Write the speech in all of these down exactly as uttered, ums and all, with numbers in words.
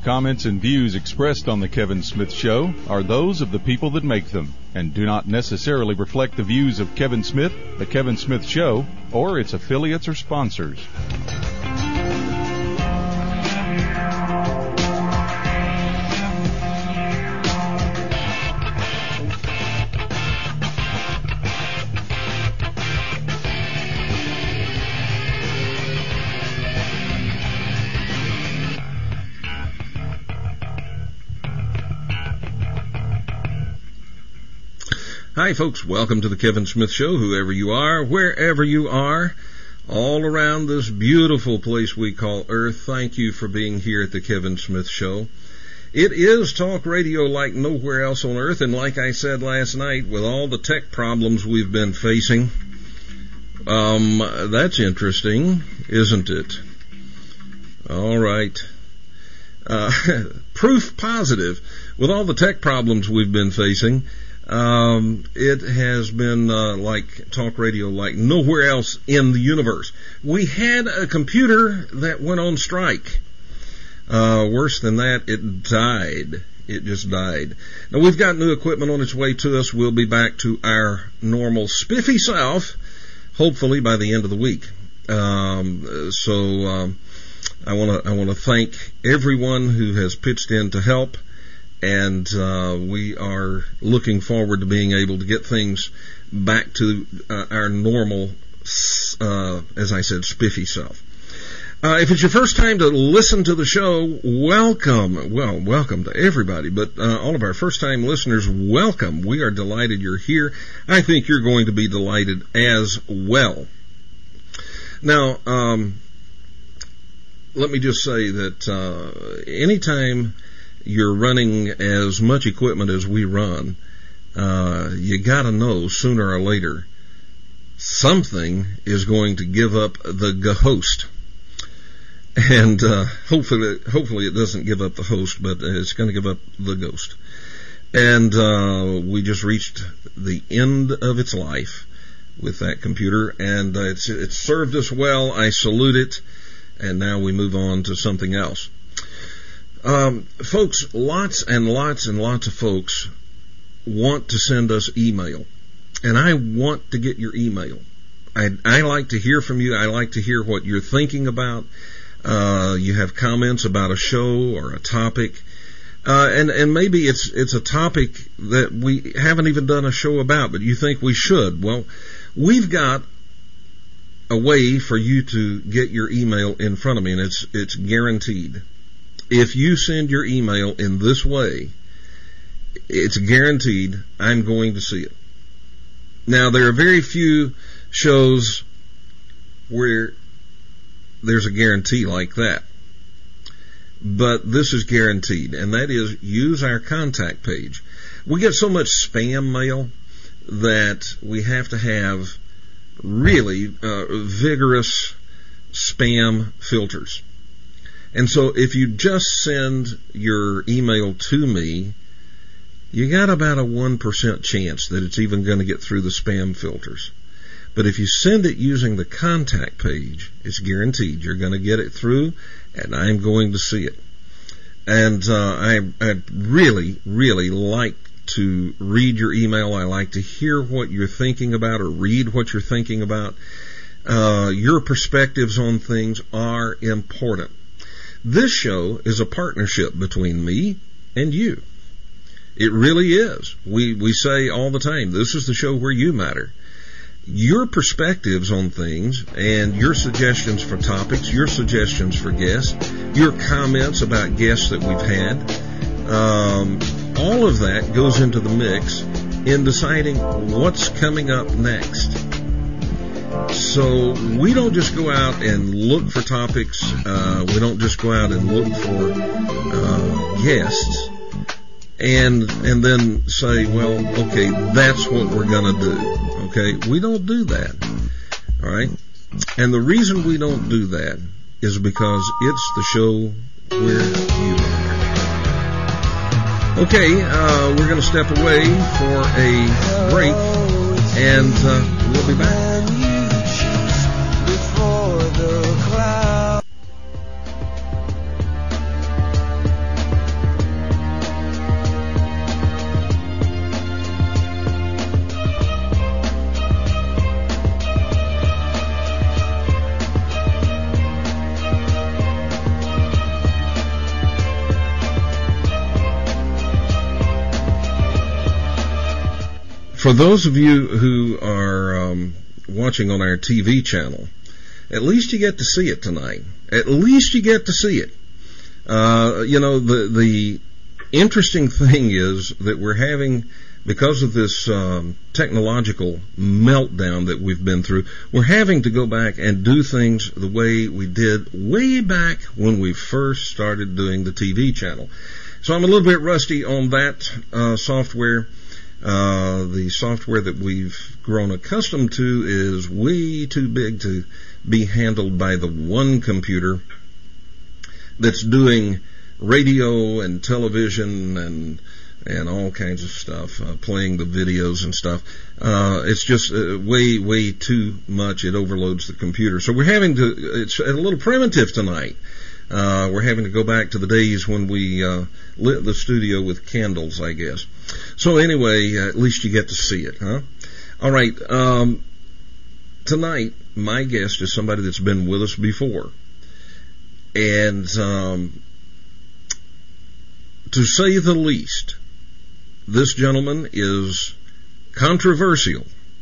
comments and views expressed on The Kevin Smith Show are those of the people that make them and do not necessarily reflect the views of Kevin Smith, The Kevin Smith Show, or its affiliates or sponsors. Hi, folks. Welcome to the Kevin Smith Show, whoever you are, wherever you are, all around this beautiful place we call Earth. Thank you for being here at the Kevin Smith Show. It is talk radio like nowhere else on Earth, and like I said last night, with all the tech problems we've been facing, um, that's interesting, isn't it? All right. Uh, proof positive. With all the tech problems we've been facing, Um, it has been uh, like talk radio like nowhere else in the universe. We had a computer that went on strike. Uh, worse than that, it died. It just died. Now, we've got new equipment on its way to us. We'll be back to our normal spiffy self, hopefully by the end of the week. Um, so um, I want to I want to thank everyone who has pitched in to help. And uh, we are looking forward to being able to get things back to uh, our normal, uh, as I said, spiffy self. Uh, if it's your first time to listen to the show, welcome. Well, welcome to everybody, but uh, all of our first-time listeners, welcome. We are delighted you're here. I think you're going to be delighted as well. Now, um, let me just say that uh, anytime you're running as much equipment as we run, uh, you gotta know sooner or later something is going to give up the ghost. And, uh, hopefully, hopefully it doesn't give up the host, but it's gonna give up the ghost. And, uh, we just reached the end of its life with that computer, and uh, it's, it's served us well. I salute it. And now we move on to something else. Um, folks, lots and lots and lots of folks want to send us email, and I want to get your email. I, I like to hear from you. I like to hear what you're thinking about. Uh, you have comments about a show or a topic, uh, and, and maybe it's, it's a topic that we haven't even done a show about, but you think we should. Well, we've got a way for you to get your email in front of me, and it's, it's guaranteed. If you send your email in this way, it's guaranteed I'm going to see it. Now, there are very few shows where there's a guarantee like that. But this is guaranteed, and that is use our contact page. We get so much spam mail that we have to have really uh, vigorous spam filters. And so if you just send your email to me, you got about a one percent chance that it's even going to get through the spam filters. But if you send it using the contact page, it's guaranteed you're going to get it through, and I'm going to see it. And uh, I, I really, really like to read your email. I like to hear what you're thinking about or read what you're thinking about. Uh, your perspectives on things are important. This show is a partnership between me and you. It really is. We we say all the time, this is the show where you matter. Your perspectives on things and your suggestions for topics, your suggestions for guests, your comments about guests that we've had, um, all of that goes into the mix in deciding what's coming up next. So we don't just go out and look for topics. Uh, we don't just go out and look for uh, guests and and then say, well, okay, that's what we're going to do. Okay, we don't do that. All right, and the reason we don't do that is because it's the show where you are. Okay, uh, we're going to step away for a break, and uh, we'll be back. for those of you who are um, watching on our T V channel, at least you get to see it tonight. At least you get to see it. Uh, you know, the the interesting thing is that we're having, because of this um, technological meltdown that we've been through, we're having to go back and do things the way we did way back when we first started doing the T V channel. So I'm a little bit rusty on that uh, software. Uh, the software that we've grown accustomed to is way too big to be handled by the one computer that's doing radio and television and and all kinds of stuff, uh, playing the videos and stuff. Uh, it's just uh, way, way too much. It overloads the computer. So we're having to, it's a little primitive tonight. Uh, we're having to go back to the days when we uh, lit the studio with candles, I guess. So anyway, uh, at least you get to see it, huh? All right. Um, tonight, my guest is somebody that's been with us before. And um, to say the least, this gentleman is controversial,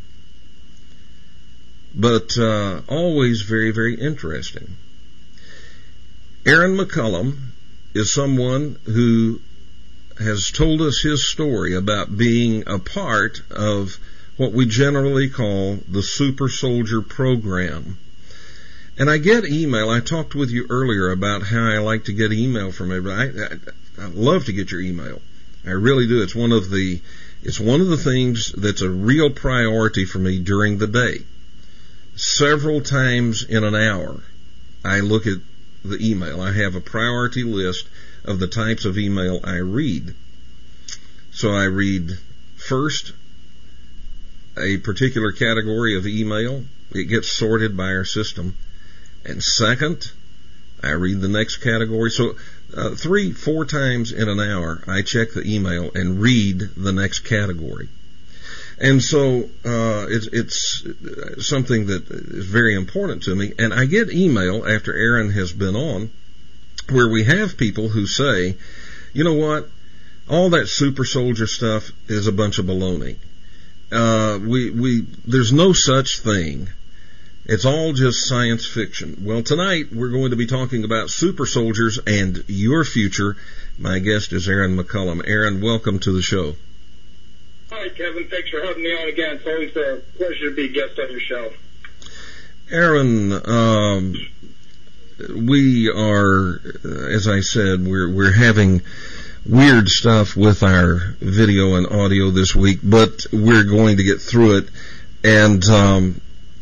but uh, always very, very interesting. Aaron McCullum is someone who has told us his story about being a part of what we generally call the Super Soldier Program. And I get email. I talked with you earlier about how I like to get email from everybody. I, I, I love to get your email. I really do. It's one of the, it's one of the things that's a real priority for me during the day. Several times in an hour, I look at the email. I have a priority list of the types of email I read. So I read first a particular category of email. It gets sorted by our system. And second, I read the next category. So uh, three, four times in an hour, I check the email and read the next category. And so uh, it's, it's something that is very important to me. And I get email after Aaron has been on where we have people who say, you know what, all that super soldier stuff is a bunch of baloney. Uh, we, we, there's no such thing. It's all just science fiction. Well, tonight we're going to be talking about super soldiers and your future. My guest is Aaron McCullum. Aaron, welcome to the show. Hi, Kevin. Thanks for having me on again. It's always a pleasure to be a guest on your show. Aaron, um, we are, as I said, we're we're having weird stuff with our video and audio this week, but we're going to get through it. And um,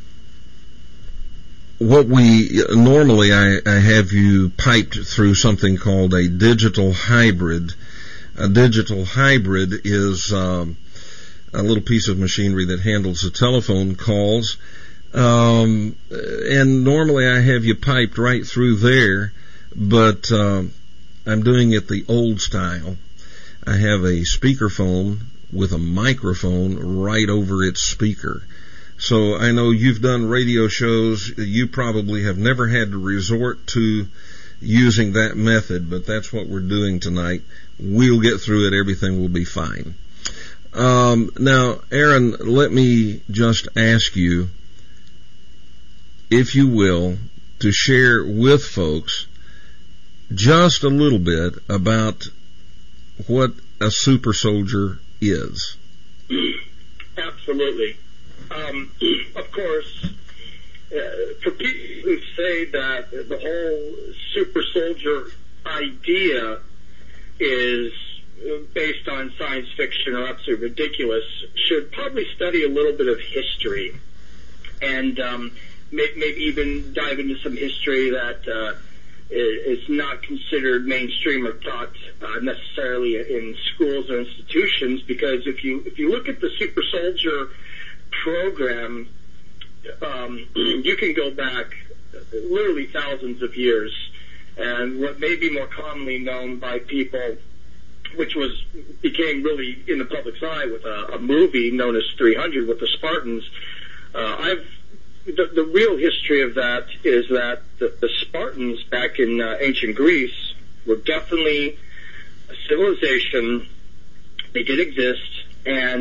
what we normally, I, I have you piped through something called a digital hybrid. A digital hybrid is um, a little piece of machinery that handles the telephone calls. Um, and normally I have you piped right through there, but uh, I'm doing it the old style. I have a speakerphone with a microphone right over its speaker. So I know you've done radio shows. You probably have never had to resort to using that method, but that's what we're doing tonight. We'll get through it. Everything will be fine. Um, now, Aaron, let me just ask you, if you will, to share with folks just a little bit about what a super soldier is. Absolutely. Um, of course, uh, for people who say that the whole super soldier idea is based on science fiction or absolutely ridiculous, should probably study a little bit of history and um, maybe even dive into some history that uh, is not considered mainstream or taught uh, necessarily in schools or institutions. Because if you if you look at the super soldier program, um, you can go back literally thousands of years, and what may be more commonly known by people, which was became really in the public's eye with a, a movie known as three hundred with the Spartans. Uh, I've the, the real history of that is that the, the Spartans back in uh, ancient Greece were definitely a civilization. They did exist, and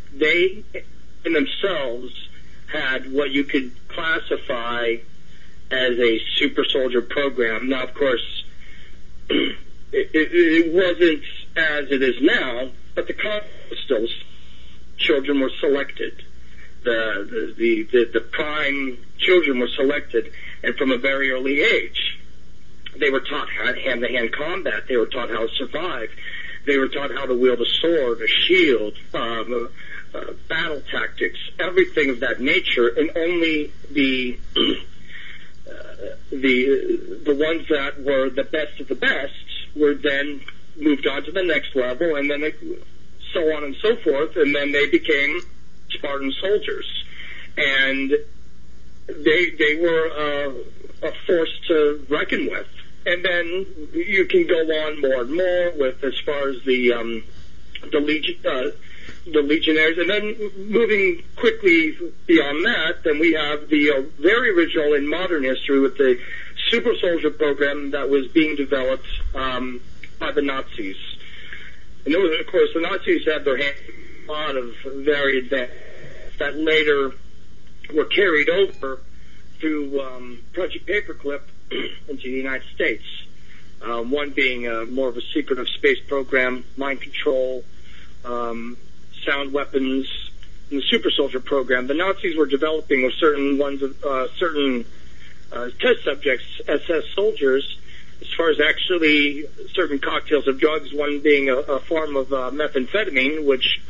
they in themselves had what you could classify as a super soldier program. Now, of course, it, it, it wasn't as it is now, but the concept was still, children were selected. The, the, the, the prime children were selected, and from a very early age, they were taught how to hand-to-hand combat. They were taught how to survive. They were taught how to wield a sword, a shield, um, uh, uh, battle tactics, everything of that nature, and only the uh, the the ones that were the best of the best were then moved on to the next level, and then they, so on and so forth, and then they became Spartan soldiers, and they they were uh, a force to reckon with. And then you can go on more and more with as far as the um, the legion uh, the legionnaires, and then moving quickly beyond that, then we have the uh, very original in modern history with the super soldier program that was being developed um, by the Nazis. And there was, of course, the Nazis had their hand in a lot of very advanced that later were carried over through um, Project Paperclip into the United States. Um, one being uh, more of a secretive space program, mind control, um, sound weapons, and the super soldier program. The Nazis were developing with certain ones, of, uh, certain uh, test subjects, S S soldiers, as far as actually certain cocktails of drugs. One being a, a form of uh, methamphetamine, which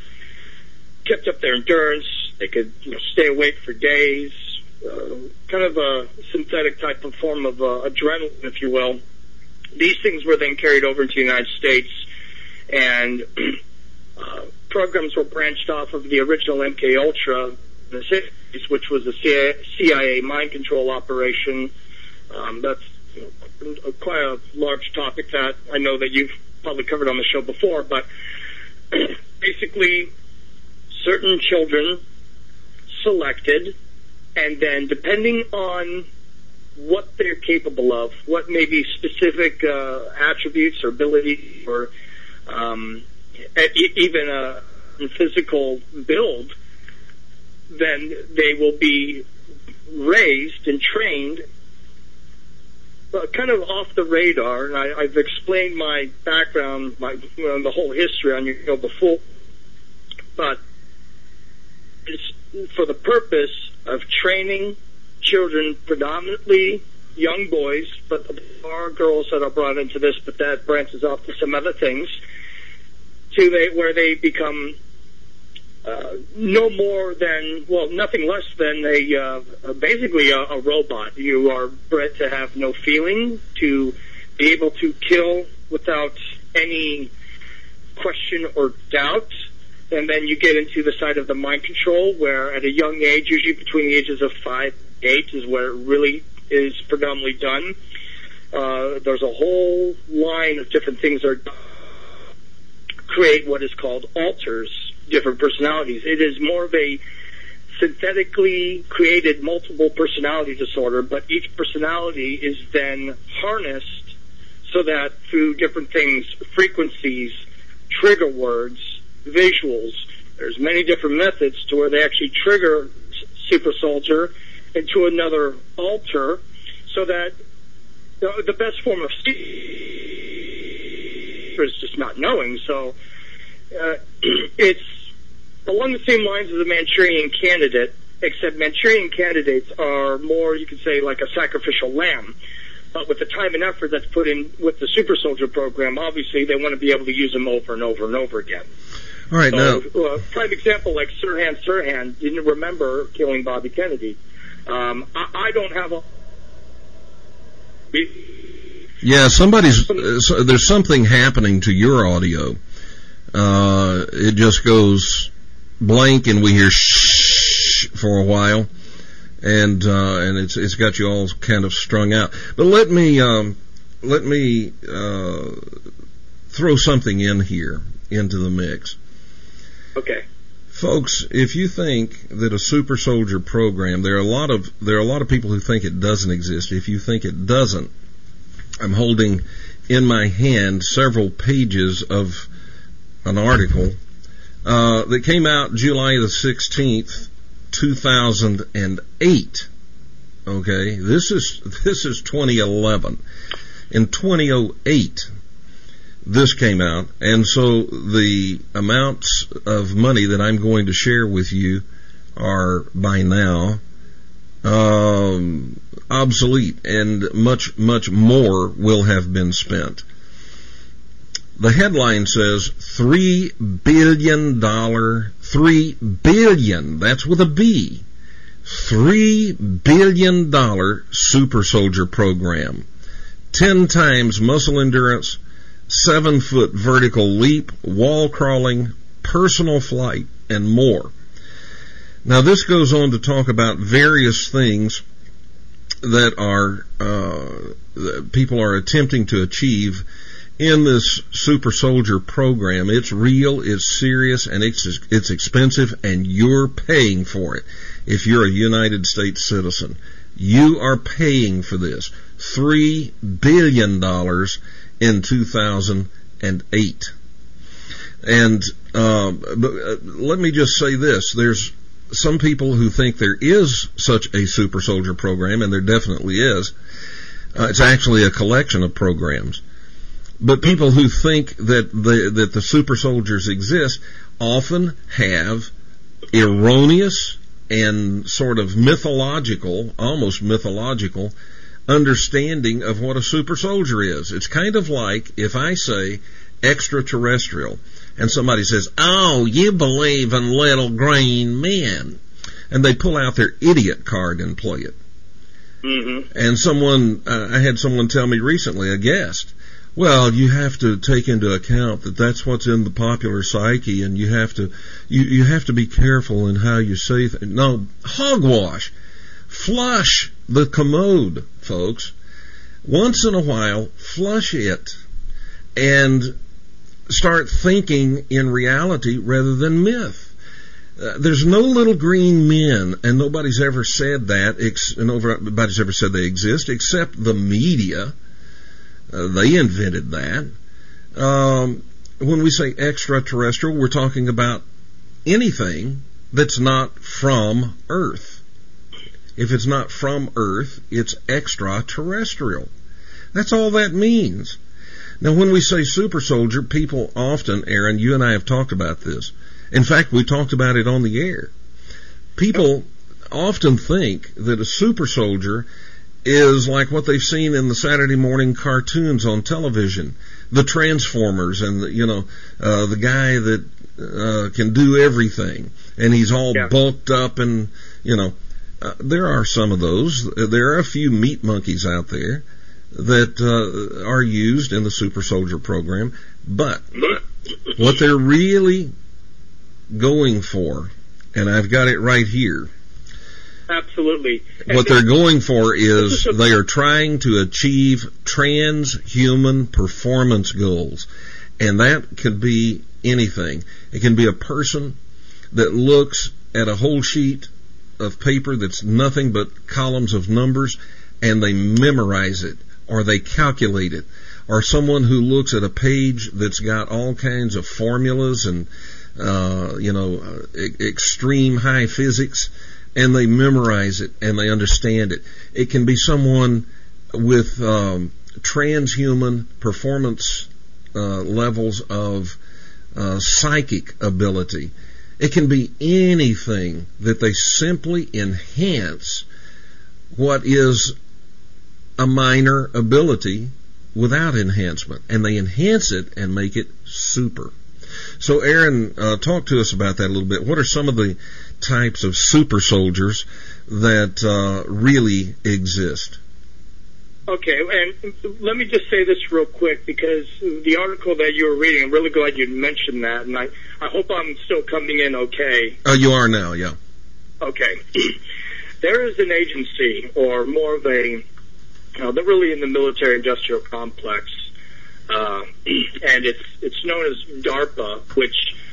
kept up their endurance. They could, you know, stay awake for days. Uh, kind of a synthetic type of form of uh, adrenaline, if you will. These things were then carried over into the United States, and uh, programs were branched off of the original M K Ultra, the sixties, which was a C I A mind control operation. Um, that's you know, quite a large topic that I know that you've probably covered on the show before, but basically certain children selected, and then depending on what they're capable of, what may be specific uh, attributes or abilities or um, even a physical build, then they will be raised and trained uh, kind of off the radar. And I, I've explained my background, my you know, the whole history on your show before, but it's for the purpose of training children, predominantly young boys, but there are girls that are brought into this, but that branches off to some other things, to they, where they become uh, no more than, well, nothing less than a uh, basically a, a robot. You are bred to have no feeling, to be able to kill without any question or doubt. And then you get into the side of the mind control, where at a young age, usually between the ages of five and eight, is where it really is predominantly done. Uh, there's a whole line of different things that are create what is called alters, different personalities. It is more of a synthetically created multiple personality disorder, but each personality is then harnessed so that through different things, frequencies, trigger words, visuals, there's many different methods to where they actually trigger super soldier into another alter, so that the, the best form of is just not knowing. So uh, it's along the same lines as the Manchurian Candidate, except Manchurian candidates are more, you could say, like a sacrificial lamb. But with the time and effort that's put in with the super soldier program, obviously they want to be able to use them over and over and over again. All right, so, now, uh, prime example, like Sirhan Sirhan didn't remember killing Bobby Kennedy. Um, I, I don't have a. Yeah, somebody's. Uh, so there's something happening to your audio. Uh, it just goes blank, and we hear shh for a while, and uh, and it's it's got you all kind of strung out. But let me um, let me uh, throw something in here into the mix. Okay. Folks, if you think that a super soldier program, there are a lot of there are a lot of people who think it doesn't exist. If you think it doesn't, I'm holding in my hand several pages of an article uh, that came out July the sixteenth, two thousand eight. Okay, this is this is twenty eleven. In twenty oh eight, this came out, and so the amounts of money that I'm going to share with you are by now um, obsolete, and much, much more will have been spent. The headline says three billion dollars, three billion, that's with a B, three billion dollars super soldier program. Ten times muscle endurance, seven foot vertical leap, wall crawling, personal flight, and more. Now this goes on to talk about various things that are, uh, that people are attempting to achieve in this super soldier program. It's real, it's serious, and it's it's expensive, and you're paying for it. If you're a United States citizen, you are paying for this. Three billion dollars in two thousand eight. And uh, but, uh, let me just say this: there's some people who think there is such a super soldier program, and there definitely is. Uh, it's actually a collection of programs. But people who think that the that the super soldiers exist often have erroneous and sort of mythological, almost mythological, understanding of what a super soldier is. It's kind of like if I say extraterrestrial and somebody says, "Oh, you believe in little green men," and they pull out their idiot card and play it. Mm-hmm. And someone, uh, I had someone tell me recently, a guest, well, you have to take into account that that's what's in the popular psyche, and you have to, you, you have to be careful in how you say things. No, hogwash. Flush the commode, folks. Once in a while, flush it and start thinking in reality rather than myth. Uh, there's no little green men, and nobody's ever said that, ex- nobody's ever said they exist, except the media. Uh, they invented that. Um, when we say extraterrestrial, we're talking about anything that's not from Earth. If it's not from Earth, it's extraterrestrial. That's all that means. Now, when we say super soldier, people often, Aaron, you and I have talked about this. In fact, we talked about it on the air. People often think that a super soldier is like what they've seen in the Saturday morning cartoons on television, the Transformers, and the, you know, uh, the guy that uh, can do everything, and he's all yeah. bulked up, and you know, uh, there are some of those. There are a few meat monkeys out there that uh, are used in the super soldier program, but what they're really going for, and I've got it right here. Absolutely. What they're going for is they are trying to achieve transhuman performance goals. And that could be anything. It can be a person that looks at a whole sheet of paper that's nothing but columns of numbers, and they memorize it, or they calculate it. Or someone who looks at a page that's got all kinds of formulas and, uh, you know, uh, extreme high physics, and they memorize it and they understand it. It can be someone with um, transhuman performance uh, levels of uh, psychic ability. It can be anything that they simply enhance what is a minor ability without enhancement, and they enhance it and make it super. So, Aaron, uh, talk to us about that a little bit. What are some of the types of super soldiers that uh, really exist? Okay, and let me just say this real quick, because the article that you were reading, I'm really glad you mentioned that, and I, I hope I'm still coming in okay. Oh, you are now, yeah. Okay. There is an agency, or more of a, uh, they're really in the military-industrial complex, uh, and it's it's known as DARPA, which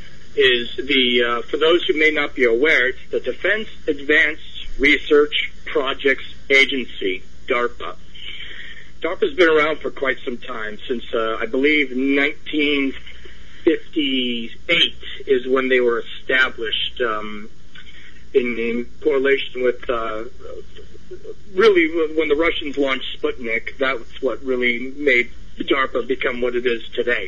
is the, uh, for those who may not be aware, it's the Defense Advanced Research Projects Agency, DARPA. DARPA's been around for quite some time, since, uh, I believe, nineteen fifty-eight is when they were established, um, in, in correlation with, uh, really when the Russians launched Sputnik. That's what really made DARPA become what it is today.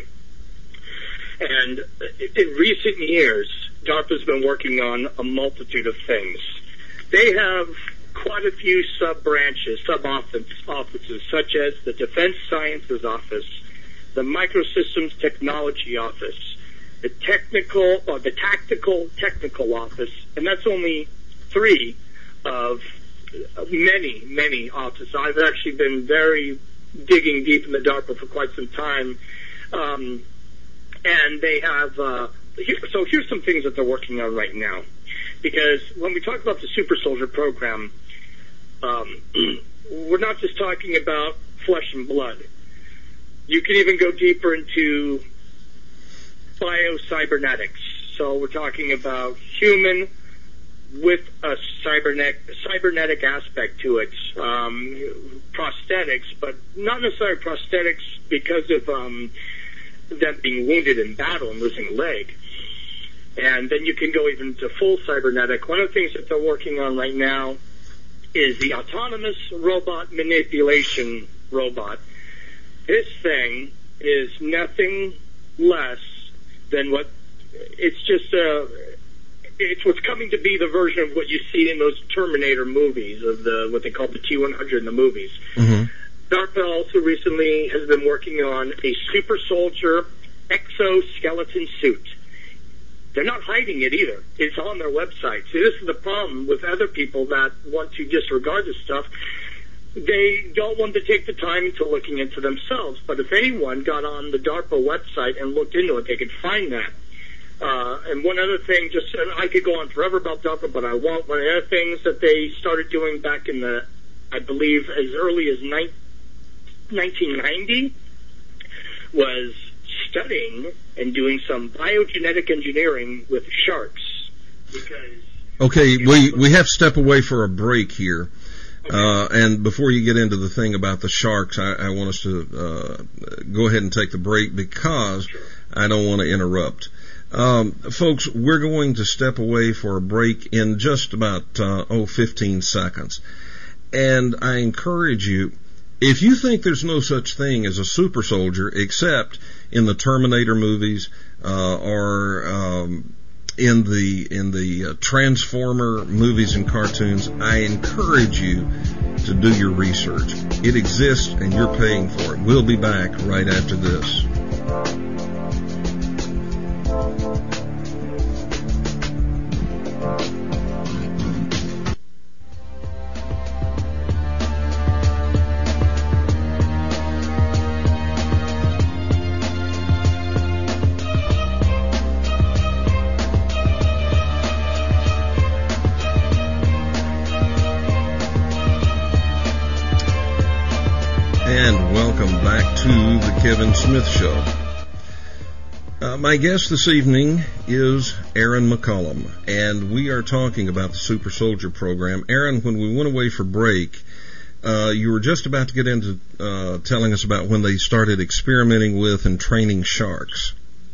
And in recent years, DARPA's been working on a multitude of things. They have quite a few sub-branches, sub-offices, such as the Defense Sciences Office, the Microsystems Technology Office, the Technical, or the Tactical Technical Office, and that's only three of many, many offices. I've actually been very digging deep in the DARPA for quite some time, um, and they have, uh, here, so here's some things that they're working on right now. Because when we talk about the Super Soldier program, um, we're not just talking about flesh and blood. You can even go deeper into biocybernetics. So we're talking about human with a cybernetic, cybernetic aspect to it. Um, prosthetics, but not necessarily prosthetics because of um, them being wounded in battle and losing a leg. And then you can go even to full cybernetic. One of the things that they're working on right now is the autonomous robot manipulation robot. This thing is nothing less than what, it's just a, it's what's coming to be the version of what you see in those Terminator movies, of the, what they call the T one hundred in the movies. Mm-hmm. DARPA also recently has been working on a super soldier exoskeleton suit. They're not hiding it either. It's on their website. See, this is the problem with other people that want to disregard this stuff. They don't want to take the time into looking into themselves. But if anyone got on the DARPA website and looked into it, they could find that. Uh, and one other thing, just and I could go on forever about DARPA, but I won't. One of the other things that they started doing back in the, I believe, as early as nineteen ninety was studying and doing some biogenetic engineering with sharks. Because okay, we we have to step away for a break here. Okay. Uh, and before you get into the thing about the sharks, I, I want us to uh, go ahead and take the break because sure. I don't want to interrupt. Um, folks, we're going to step away for a break in just about, uh, oh, fifteen seconds. And I encourage you, if you think there's no such thing as a super soldier except in the Terminator movies, uh, or, um, in the, in the uh, Transformer movies and cartoons, I encourage you to do your research. It exists and you're paying for it. We'll be back right after this. And welcome back to the Kevin Smith Show. Uh, my guest this evening is Aaron McCollum, and we are talking about the Super Soldier program. Aaron, when we went away for break, uh, you were just about to get into uh, telling us about when they started experimenting with and training sharks.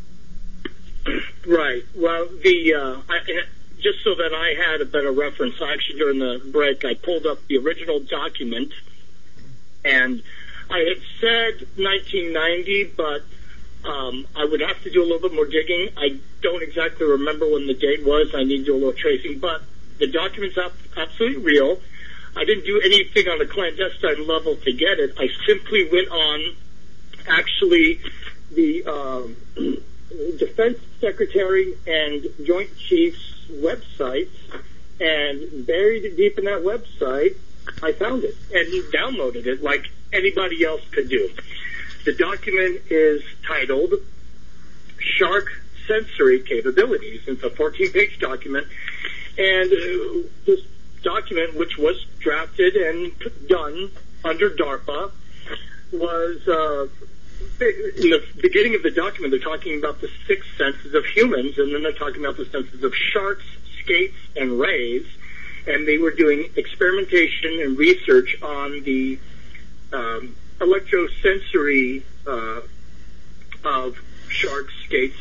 Right. Well, the uh, I, just so that I had a better reference, actually during the break, I pulled up the original document, and I had said nineteen ninety, but um, I would have to do a little bit more digging. I don't exactly remember when the date was. I need to do a little tracing, but the document's ab- absolutely real. I didn't do anything on a clandestine level to get it. I simply went on, actually, the um, Defense Secretary and Joint Chiefs websites, and buried deep in that website, I found it and downloaded it like anybody else could do. The document is titled Shark Sensory Capabilities. It's a fourteen-page document, and uh, this document, which was drafted and done under DARPA, was uh, in the beginning of the document, they're talking about the six senses of humans, and then they're talking about the senses of sharks, skates, and rays. And they were doing experimentation and research on the um, electrosensory uh, of sharks, skates,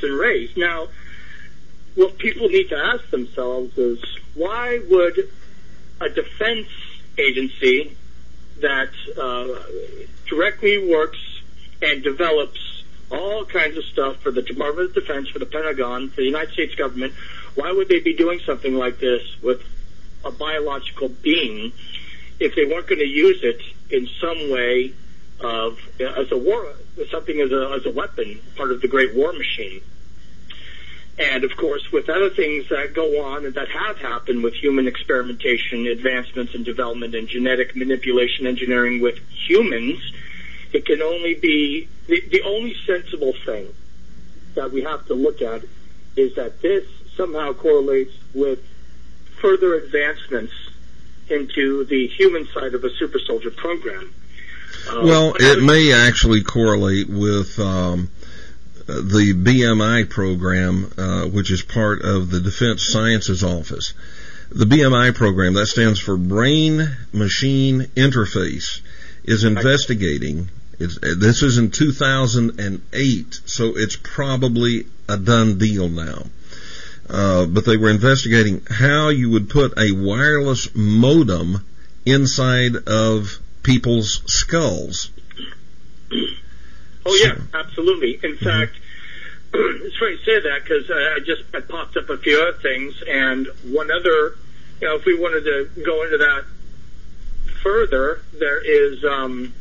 and raised. Now, what people need to ask themselves is, why would a defense agency that uh, directly works and develops all kinds of stuff for the Department of Defense, for the Pentagon, for the United States government, why would they be doing something like this with a biological being if they weren't going to use it in some way of as a war, something as a as a weapon, part of the great war machine? And of course, with other things that go on and that have happened with human experimentation, advancements in development, and genetic manipulation engineering with humans, it can only be the, the only sensible thing that we have to look at is that this somehow correlates with further advancements into the human side of a super soldier program. Uh, well, it may actually correlate with um, the B M I program, uh, which is part of the Defense Sciences Office. The B M I program, that stands for Brain Machine Interface, is investigating. It's, this is in two thousand eight, so it's probably a done deal now. Uh, but they were investigating how you would put a wireless modem inside of people's skulls. Oh, yeah, absolutely. In mm-hmm. fact, it's funny you say that because uh, I just I popped up a few other things, and one other, you know, if we wanted to go into that further, there is, um,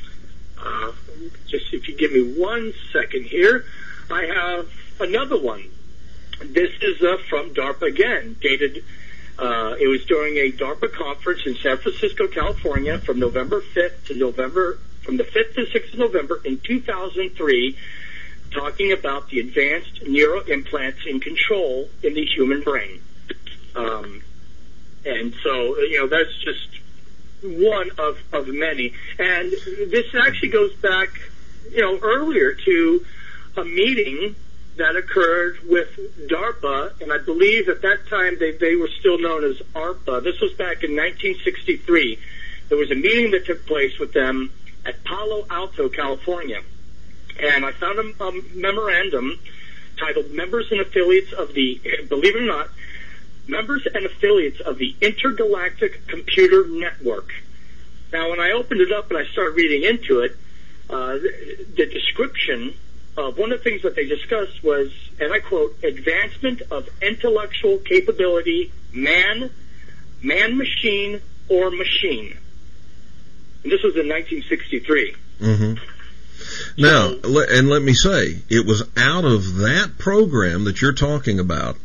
uh, just if you give me one second here, I have another one. This is uh, from DARPA again, dated, uh, it was during a DARPA conference in San Francisco, California, from November fifth to November, from the fifth to sixth of November in two thousand three, talking about the advanced neuroimplants in control in the human brain. Um, and so, you know, that's just one of, of many. And this actually goes back, you know, earlier to a meeting that occurred with DARPA, and I believe at that time they, they were still known as ARPA. This was back in nineteen sixty-three. There was a meeting that took place with them at Palo Alto, California. And I found a, a memorandum titled Members and Affiliates of the, believe it or not, Members and Affiliates of the Intergalactic Computer Network. Now, when I opened it up and I started reading into it, uh, the, the description of one of the things that they discussed was, and I quote, advancement of intellectual capability, man, man-machine, or machine. And this was in nineteen sixty-three. Mm-hmm. Now, and let me say, it was out of that program that you're talking about,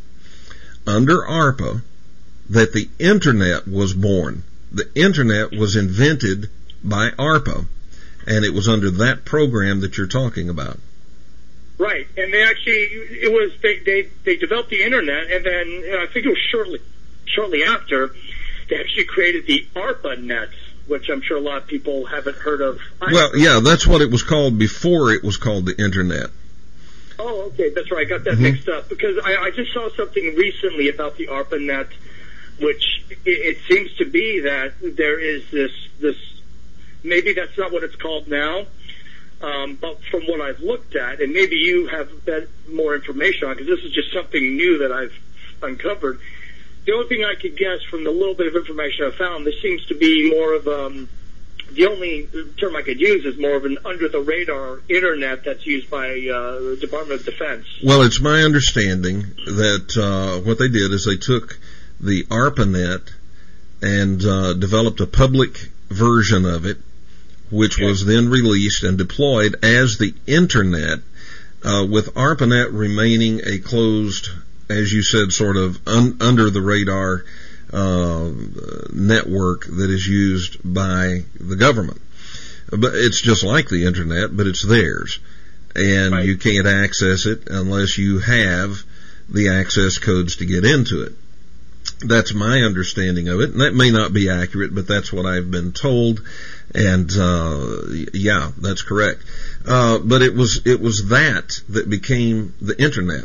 under ARPA, that the Internet was born. The Internet was invented by ARPA, and it was under that program that you're talking about. Right, and they actually, it was, they, they, they developed the Internet, and then, you know, I think it was shortly, shortly after, they actually created the ARPANET, which I'm sure a lot of people haven't heard of. Well, yeah, that's what it was called before it was called the Internet. Oh, okay, that's right. I got that mm-hmm. mixed up because I, I just saw something recently about the ARPANET, which it, it seems to be that there is this, this, maybe that's not what it's called now, um, but from what I've looked at, and maybe you have more information on, because this is just something new that I've uncovered. The only thing I could guess from the little bit of information I found, this seems to be more of um, the only term I could use is more of an under-the-radar Internet that's used by uh, the Department of Defense. Well, it's my understanding that uh, what they did is they took the ARPANET and uh, developed a public version of it, which okay. was then released and deployed as the Internet, uh, with ARPANET remaining a closed, as you said, sort of un- under-the-radar uh, network that is used by the government. But it's just like the Internet, but it's theirs. And right. you can't access it unless you have the access codes to get into it. That's my understanding of it, and that may not be accurate, but that's what I've been told. And uh yeah, that's correct. Uh but it was it was that that became the Internet.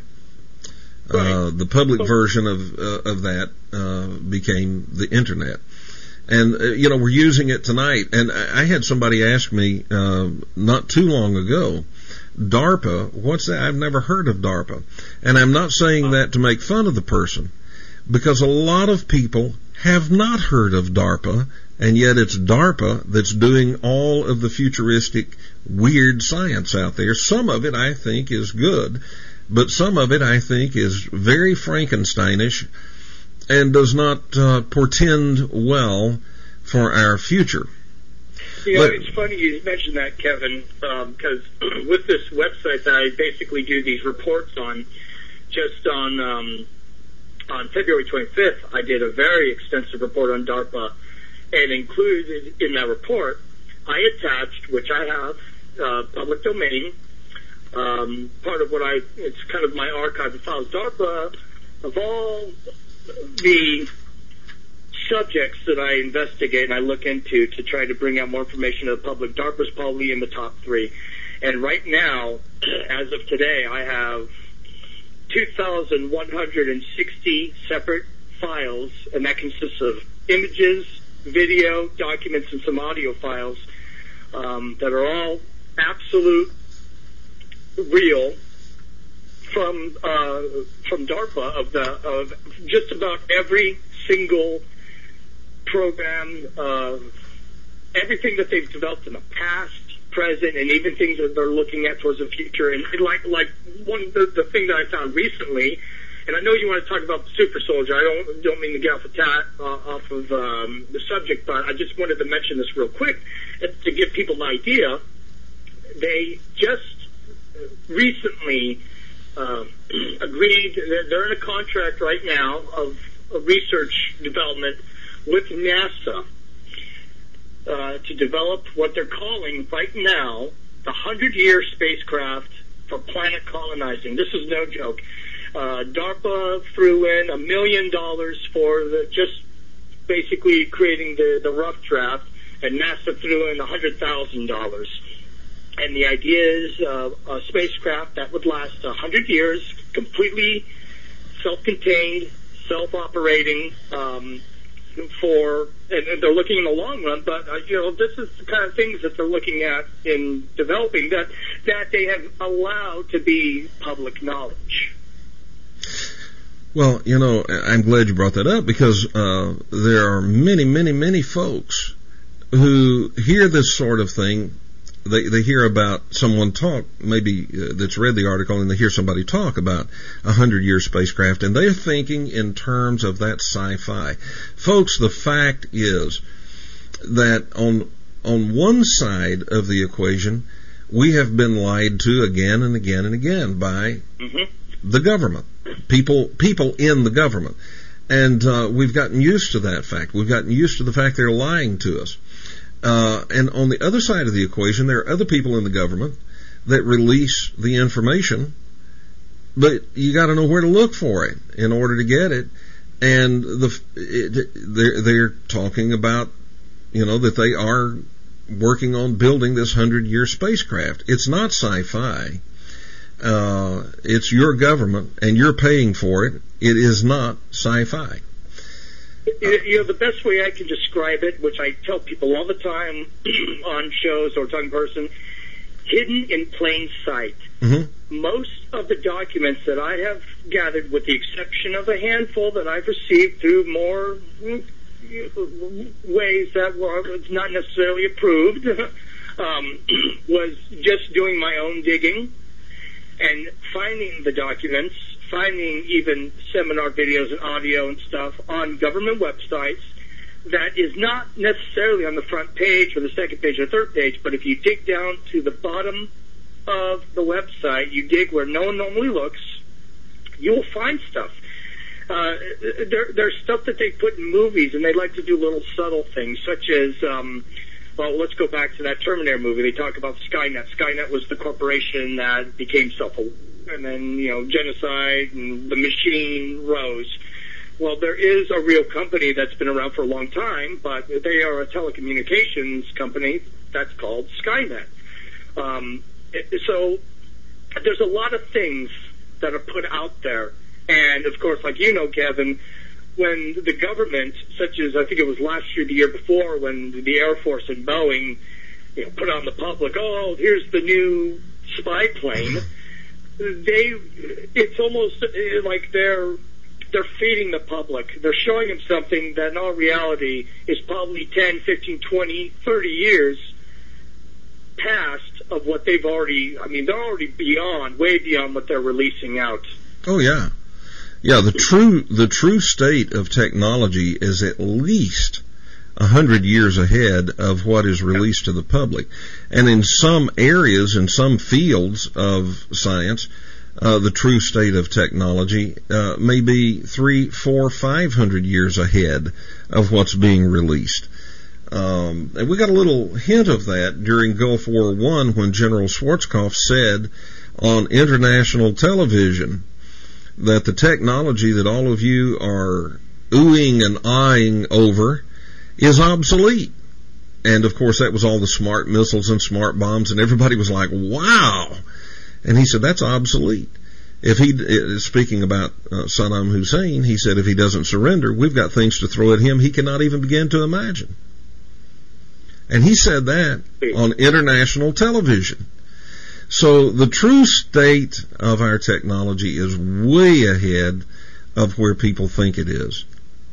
Right. Uh the public version of uh, of that uh became the Internet. And uh, you know, we're using it tonight, and I, I had somebody ask me uh not too long ago DARPA, what's that? I've never heard of DARPA. And I'm not saying that to make fun of the person, because a lot of people have not heard of DARPA, and yet it's DARPA that's doing all of the futuristic, weird science out there. Some of it, I think, is good, but some of it, I think, is very Frankensteinish and does not uh, portend well for our future. You know, but, it's funny you mentioned that, Kevin, because um, with this website that I basically do these reports on, just on um, on February twenty-fifth, I did a very extensive report on DARPA, and included in that report, I attached, which I have, uh, public domain, um, part of what I, it's kind of my archive of files. DARPA, of all the subjects that I investigate and I look into to try to bring out more information to the public, DARPA's probably in the top three. And right now, as of today, I have two thousand one hundred sixty separate files, and that consists of images, video, documents, and some audio files um, that are all absolute real from uh, from DARPA of the of just about every single program, uh, everything that they've developed in the past, present, and even things that they're looking at towards the future. And, and like like one the, the thing that I found recently, and I know you want to talk about the super soldier. I don't don't mean to get off of ta- uh, off of um, the subject, but I just wanted to mention this real quick to give people an idea. They just recently uh, agreed. They're in a contract right now of, of research development with NASA uh, to develop what they're calling right now the hundred-year spacecraft for planet colonizing. This is no joke. Uh, DARPA threw in a million dollars for the just basically creating the, the rough draft, and NASA threw in a hundred thousand dollars. And the idea is uh, a spacecraft that would last a hundred years, completely self-contained, self-operating. Um, for and, and they're looking in the long run, but uh, you know, this is the kind of things that they're looking at in developing that that they have allowed to be public knowledge. Well, you know, I'm glad you brought that up, because uh, there are many, many, many folks who hear this sort of thing. They they hear about someone talk, maybe uh, that's read the article, and they hear somebody talk about a hundred-year spacecraft, and they're thinking in terms of that sci-fi. Folks, the fact is that on on one side of the equation, we have been lied to again and again and again by mm-hmm. the government, people people in the government, and uh, we've gotten used to that fact. We've gotten used to the fact they're lying to us. Uh, and on the other side of the equation, there are other people in the government that release the information, but you got to know where to look for it in order to get it. And the it, they're, they're talking about, you know, that they are working on building this hundred-year spacecraft. It's not sci-fi. Uh, it's your government, and you're paying for it. It is not sci-fi. You know, the best way I can describe it, which I tell people all the time on shows or talking person, hidden in plain sight. Mm-hmm. Most of the documents that I have gathered, with the exception of a handful that I've received through more ways that were not necessarily approved, um, was just doing my own digging and finding the documents, finding even seminar videos and audio and stuff on government websites that is not necessarily on the front page or the second page or third page, but if you dig down to the bottom of the website, you dig where no one normally looks, you'll find stuff. Uh, there, there's stuff that they put in movies, and they like to do little subtle things, such as, um, well, let's go back to that Terminator movie. They talk about Skynet. Skynet was the corporation that became self-aware. And then, you know, genocide and the machine rose. Well, there is a real company that's been around for a long time, but they are a telecommunications company that's called Skynet. Um, so there's a lot of things that are put out there. And, of course, like you know, Kevin, when the government, such as I think it was last year, the year before, when the Air Force and Boeing, you know, put on the public, oh, here's the new spy plane, they, it's almost like they're, they're feeding the public. They're showing them something that in all reality is probably ten, fifteen, twenty, thirty years past of what they've already, I mean, they're already beyond, way beyond what they're releasing out. Oh, yeah. Yeah, the true, the true state of technology is at least a hundred years ahead of what is released to the public. And in some areas, in some fields of science, uh, the true state of technology, uh, may be three, four, five hundred years ahead of what's being released. Um, and we got a little hint of that during Gulf War One when General Schwarzkopf said on international television that the technology that all of you are oohing and eyeing over is obsolete. And of course that was all the smart missiles and smart bombs, and everybody was like, wow. And he said, that's obsolete. If he, speaking about uh, Saddam Hussein, he said if he doesn't surrender, we've got things to throw at him he cannot even begin to imagine. And he said that on international television. So the true state of our technology is way ahead of where people think it is.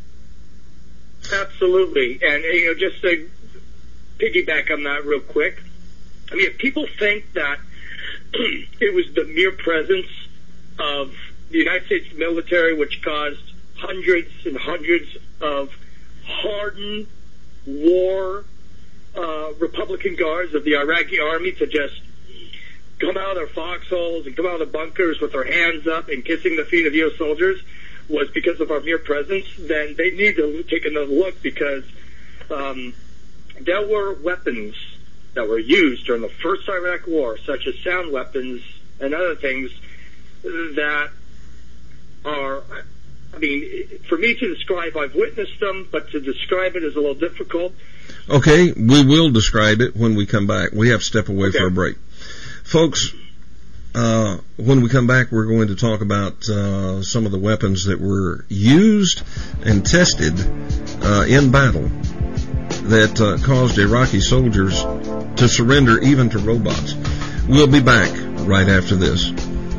Absolutely. And, you know, just to piggyback on that real quick, I mean, if people think that it was the mere presence of the United States military which caused hundreds and hundreds of hardened war uh, Republican guards of the Iraqi army to just come out of their foxholes and come out of the bunkers with their hands up and kissing the feet of U S soldiers was because of our mere presence, then they need to take another look, because um, there were weapons that were used during the first Iraq war, such as sound weapons and other things that are, I mean, for me to describe, I've witnessed them, but to describe it is a little difficult. Okay, we will describe it when we come back. We have to step away okay. for a break. Folks, uh, when we come back, we're going to talk about uh, some of the weapons that were used and tested uh, in battle that uh, caused Iraqi soldiers to surrender even to robots. We'll be back right after this.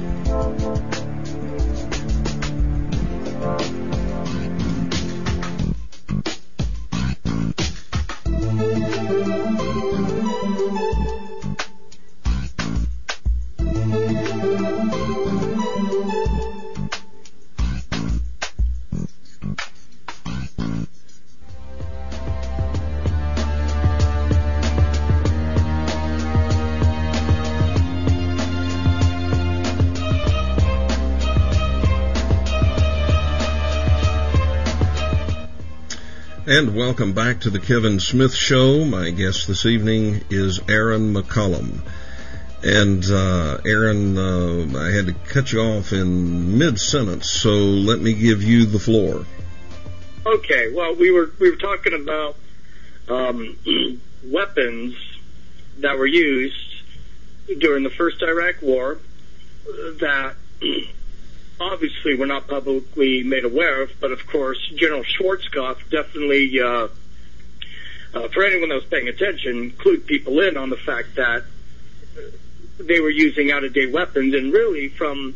And welcome back to the Kevin Smith Show. My guest this evening is Aaron McCollum. And, uh, Aaron, uh, I had to cut you off in mid-sentence, so let me give you the floor. Okay, well, we were, we were talking about, um, weapons that were used during the first Iraq War that obviously we're not publicly made aware of, but of course General Schwarzkopf definitely, uh, uh, for anyone that was paying attention, clued people in on the fact that they were using out-of-date weapons. And really, from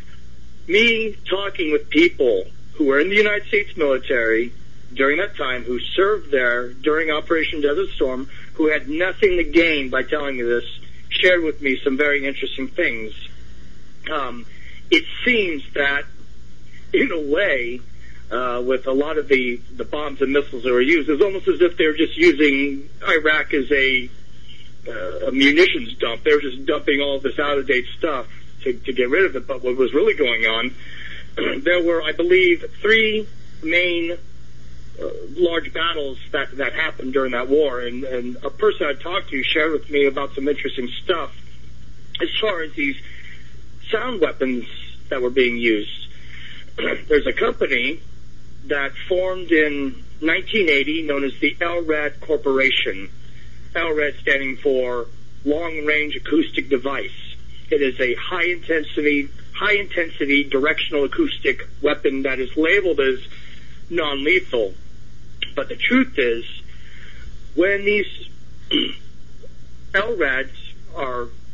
me talking with people who were in the United States military during that time, who served there during Operation Desert Storm, who had nothing to gain by telling me this, shared with me some very interesting things. Um, It seems that, in a way, uh, with a lot of the, the bombs and missiles that were used, it's almost as if they were just using Iraq as a, uh, a munitions dump. They were just dumping all of this out-of-date stuff to, to get rid of it. But what was really going on, there were, I believe, three main uh, large battles that, that happened during that war. And, and a person I talked to shared with me about some interesting stuff as far as these sound weapons that were being used. There's a company that formed in nineteen eighty known as the L R A D Corporation. L R A D standing for Long Range Acoustic Device. It is a high intensity, high intensity directional acoustic weapon that is labeled as non-lethal. But the truth is, when these L R A Ds are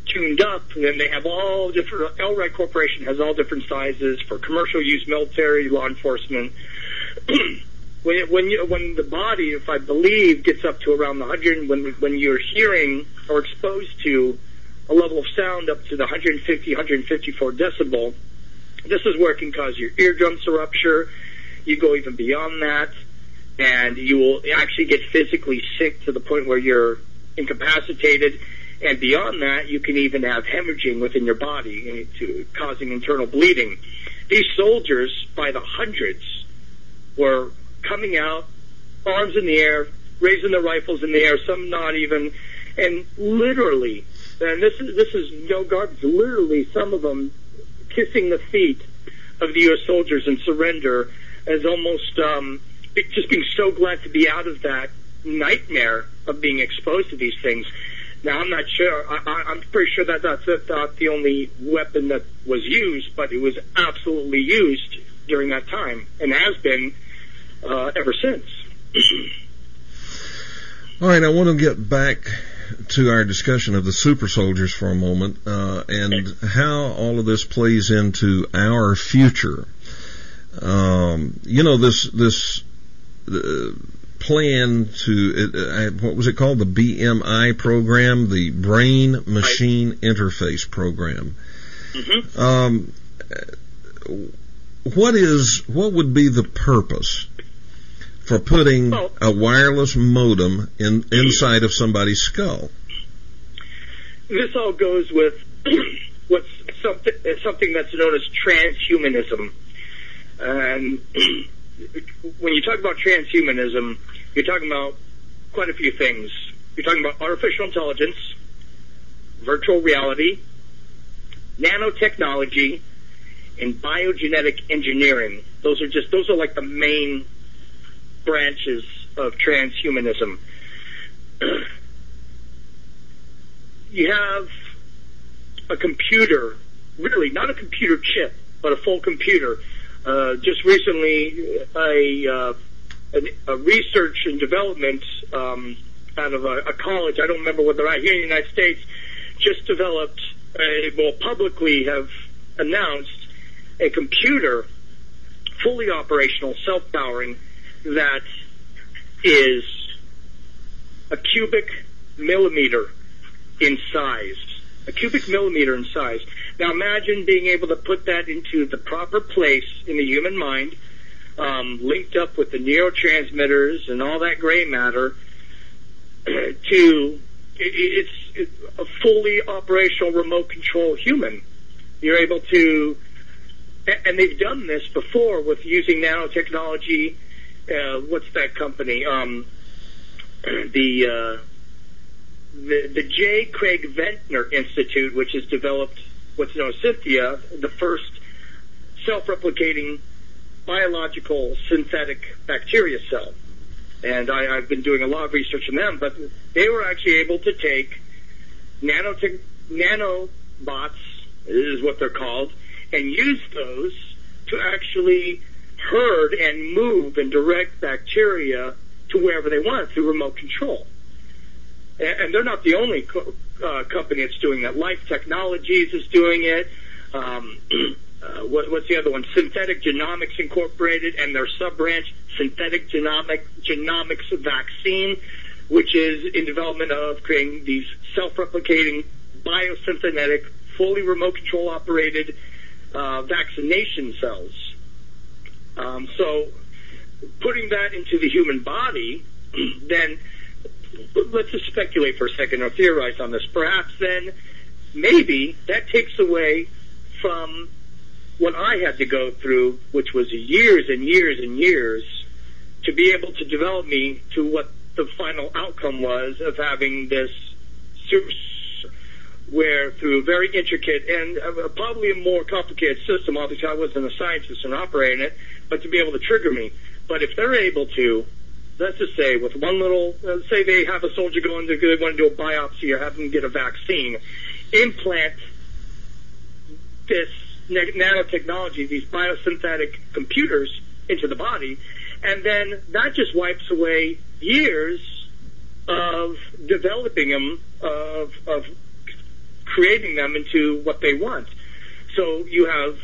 tuned up, and then they have all different, L R I Corporation has all different sizes for commercial use, military, law enforcement. when when you, when the body, if I believe, gets up to around the one hundred, when when you're hearing or exposed to a level of sound up to the one fifty, one fifty-four decibel, this is where it can cause your eardrums to rupture. You go even beyond that, and you will actually get physically sick to the point where you're incapacitated. And beyond that, you can even have hemorrhaging within your body, to, causing internal bleeding. These soldiers, by the hundreds, were coming out, arms in the air, raising their rifles in the air, some not even, and literally, and this is this is no garbage, literally some of them kissing the feet of the U S soldiers in surrender, as almost um, just being so glad to be out of that nightmare of being exposed to these things. Now, I'm not sure. I, I, I'm pretty sure that that's not the only weapon that was used, but it was absolutely used during that time and has been uh, ever since. All right, I want to get back to our discussion of the super soldiers for a moment, uh, and how all of this plays into our future. Um, you know, this this uh, plan to, uh, what was it called? The B M I program, the Brain Machine Interface program. Mm-hmm. Um, what is, what would be the purpose for putting well, a wireless modem in inside of somebody's skull? This all goes with what's something, something that's known as transhumanism. And when you talk about transhumanism, you're talking about quite a few things. You're talking about artificial intelligence, virtual reality, nanotechnology, and biogenetic engineering. Those are just, those are like the main branches of transhumanism. You have a computer, really not a computer chip, but a full computer. Uh, just recently, a, uh, a, a research and development um, out of a, a college, I don't remember where they're at, here in the United States, just developed, a, well, publicly have announced a computer, fully operational, self-powering, that is a cubic millimeter in size. A cubic millimeter in size. Now imagine being able to put that into the proper place in the human mind, um, linked up with the neurotransmitters and all that gray matter, to, it's, it's a fully operational remote control human. You're able to, and they've done this before with using nanotechnology. Uh, what's that company? Um, the, uh, the the J. Craig Ventnor Institute, which has developed what's known as Cynthia, the first self-replicating biological synthetic bacteria cell. And I, I've been doing a lot of research on them, but they were actually able to take nanotech, nanobots, is what they're called, and use those to actually herd and move and direct bacteria to wherever they want through remote control. And, and they're not the only co- uh, company that's doing that. Life Technologies is doing it. Um, uh, what, what's the other one? Synthetic Genomics Incorporated and their sub-branch, Synthetic Genomic, Genomics Vaccine, which is in development of creating these self-replicating, biosynthetic, fully remote control operated uh, vaccination cells. Um, so putting that into the human body, then let's just speculate for a second or theorize on this. Perhaps then maybe that takes away from what I had to go through, which was years and years and years to be able to develop me to what the final outcome was of having this super, where through a very intricate and uh, probably a more complicated system, obviously I wasn't a scientist and operating it, but to be able to trigger me. But if they're able to, let's just say with one little, uh, say they have a soldier go into, they want to do a biopsy or have them get a vaccine, implant this nanotechnology, these biosynthetic computers into the body, and then that just wipes away years of developing them, of, of creating them into what they want. So you have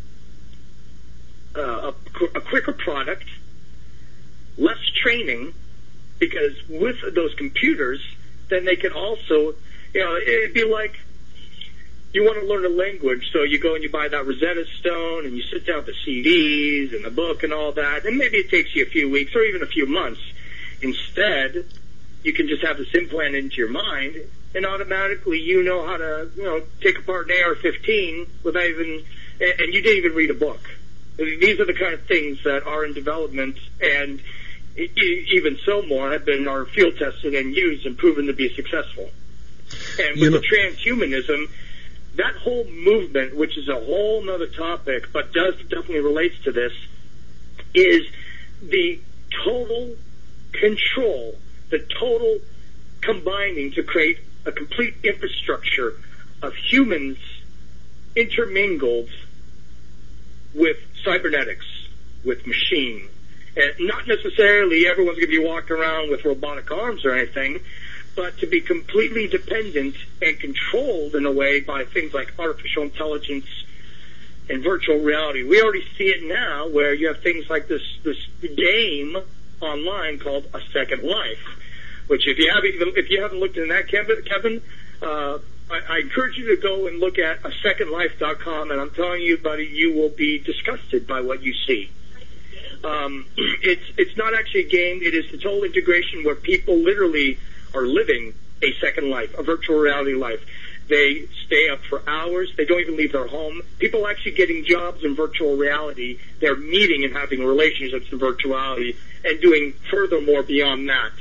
uh, a, a quicker product, less training, because with those computers, then they can also, you know, it'd be like you want to learn a language, so you go and you buy that Rosetta Stone, and you sit down with the C Ds and the book and all that, and maybe it takes you a few weeks or even a few months. Instead, you can just have this implant into your mind, and automatically you know how to, you know, take apart an A R fifteen without even, and you didn't even read a book. These are the kind of things that are in development, and even so more have been are field tested and used and proven to be successful. And with you know, the transhumanism, that whole movement, which is a whole other topic, but does definitely relates to this, is the total control, the total combining to create a complete infrastructure of humans intermingled with cybernetics, with machine. And not necessarily everyone's going to be walking around with robotic arms or anything, but to be completely dependent and controlled in a way by things like artificial intelligence and virtual reality. We already see it now, where you have things like this this game online called A Second Life, which if you haven't if you haven't looked into that, Kevin, Kevin uh, I, I encourage you to go and look at a second life dot com, and I'm telling you, buddy, you will be disgusted by what you see. Um, it's it's not actually a game. It is the total integration where people literally are living a second life, a virtual reality life. They stay up for hours. They don't even leave their home. People are actually getting jobs in virtual reality. They're meeting and having relationships in virtual reality and doing furthermore beyond that.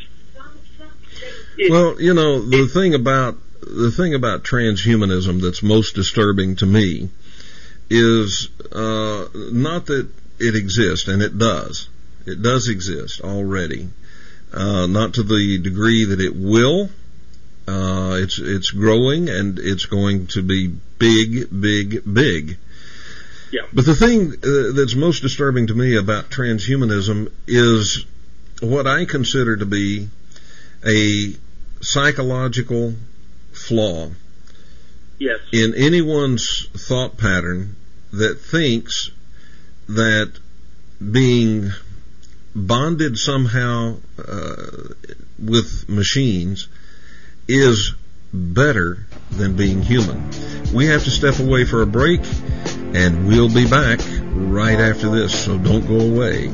It, well, you know, the it, thing about the thing about transhumanism that's most disturbing to me is uh, not that it exists, and it does. It does exist already. Uh, not to the degree that it will. Uh, it's it's growing, and it's going to be big, big, big. Yeah. But the thing uh, that's most disturbing to me about transhumanism is what I consider to be a psychological flaw. Yes. In anyone's thought pattern that thinks that being bonded somehow uh, with machines is better than being human. We have to step away for a break, and we'll be back right after this, so don't go away.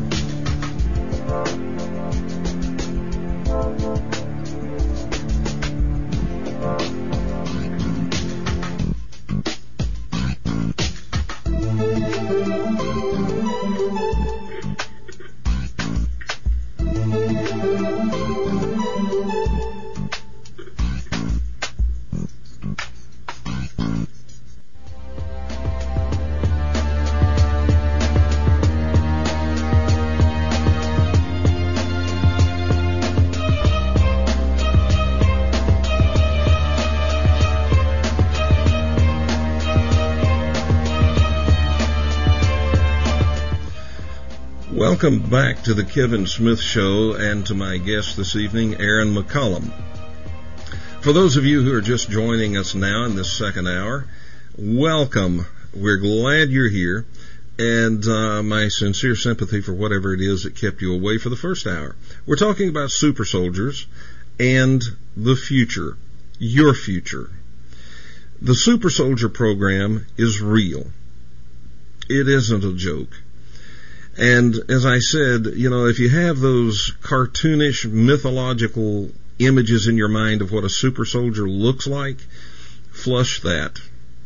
Welcome back to the Kevin Smith Show, and to my guest this evening, Aaron McCollum. For those of you who are just joining us now in this second hour, welcome. We're glad you're here, and uh, my sincere sympathy for whatever it is that kept you away for the first hour. We're talking about super soldiers and the future, your future. The super soldier program is real. It isn't a joke. And as I said, you know, if you have those cartoonish, mythological images in your mind of what a super soldier looks like, flush that.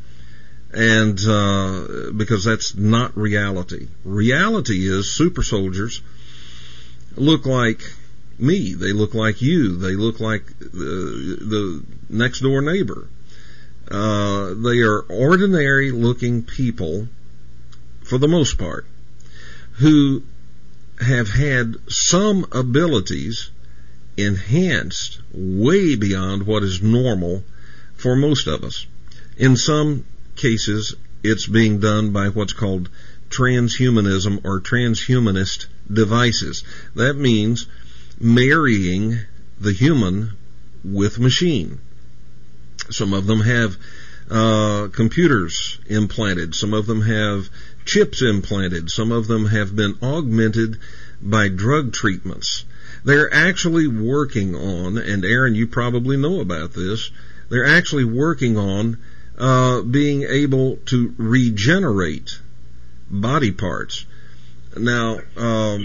And uh, because that's not reality. Reality is super soldiers look like me. They look like you. They look like the, the next door neighbor. Uh, they are ordinary looking people for the most part, who have had some abilities enhanced way beyond what is normal for most of us. In some cases, it's being done by what's called transhumanism or transhumanist devices. That means marrying the human with machine. Some of them have uh, computers implanted. Some of them have chips implanted. Some of them have been augmented by drug treatments. They're actually working on, and Aaron, you probably know about this, they're actually working on uh, being able to regenerate body parts. Now, um,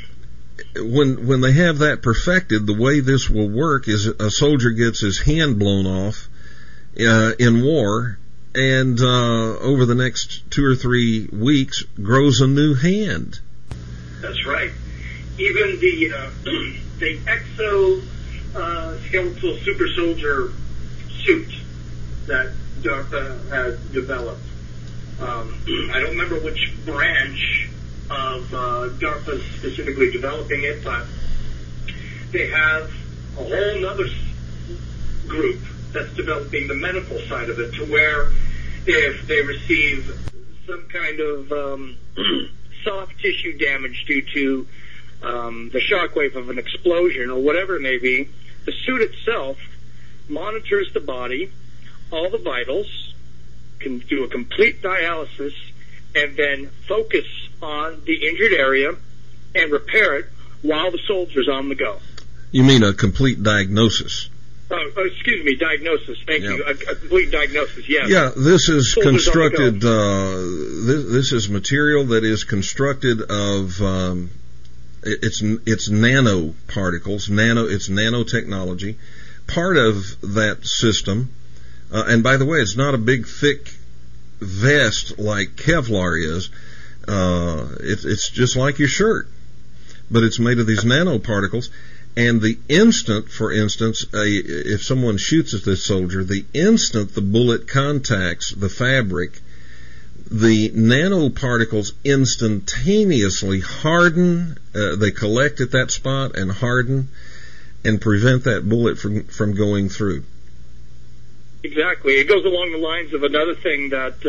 when when they have that perfected, the way this will work is a soldier gets his hand blown off uh, in war, and uh, over the next two or three weeks grows a new hand. That's right. Even the uh, the exo uh, skeletal super soldier suit that DARPA has developed. Um, I don't remember which branch of uh, DARPA specifically developing it, but they have a whole other group that's developing the medical side of it, to where if they receive some kind of um, soft tissue damage due to um, the shockwave of an explosion or whatever it may be, the suit itself monitors the body, all the vitals, can do a complete dialysis, and then focus on the injured area and repair it while the soldier's on the go. You mean a complete diagnosis? Uh, oh, excuse me, diagnosis. Thank yeah. you. A, a complete diagnosis, yes. Yeah, this is soldier's constructed, uh, this, this is material that is constructed of, um, it's, it's nanoparticles, nano, it's nanotechnology. Part of that system, uh, and by the way, it's not a big, thick vest like Kevlar is. Uh, it, it's just like your shirt, but it's made of these nanoparticles. And the instant, for instance, a, if someone shoots at this soldier, the instant the bullet contacts the fabric, the nanoparticles instantaneously harden. Uh, they collect at that spot and harden, and prevent that bullet from from going through. Exactly. It goes along the lines of another thing that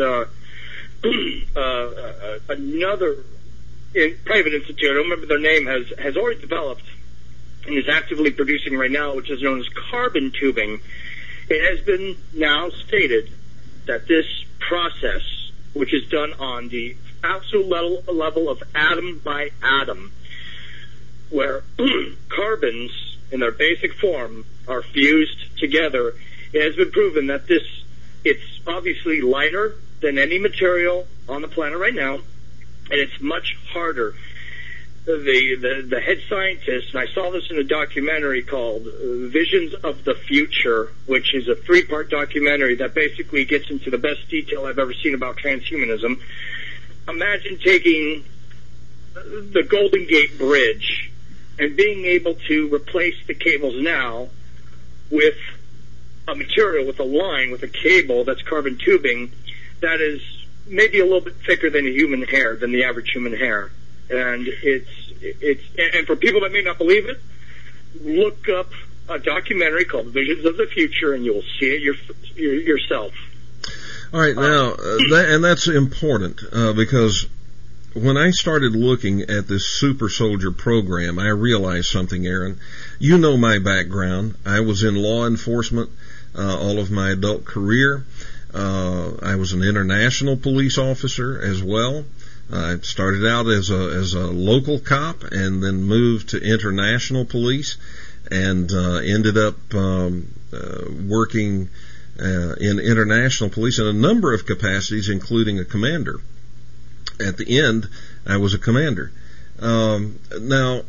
uh, uh, another private institute, I don't remember their name, has, has already developed and is actively producing right now, which is known as carbon tubing. It has been now stated that this process, which is done on the absolute level, level of atom by atom, where carbons in their basic form are fused together, it has been proven that this, it's obviously lighter than any material on the planet right now, and it's much harder. The, the, the head scientist, and I saw this in a documentary called Visions of the Future, which is a three-part documentary that basically gets into the best detail I've ever seen about transhumanism. Imagine taking the Golden Gate Bridge and being able to replace the cables now with a material, with a line, with a cable that's carbon tubing that is maybe a little bit thicker than a human hair, than the average human hair. And it's, it's, and for people that may not believe it, look up a documentary called Visions of the Future and you'll see it your, your, yourself. All right, now, uh, that, and that's important, uh, because when I started looking at this super soldier program, I realized something, Aaron. You know my background. I was in law enforcement uh, all of my adult career. Uh, I was an international police officer as well. I started out as a as a local cop and then moved to international police, and uh, ended up um, uh, working uh, in international police in a number of capacities, including a commander. At the end, I was a commander. Um, now,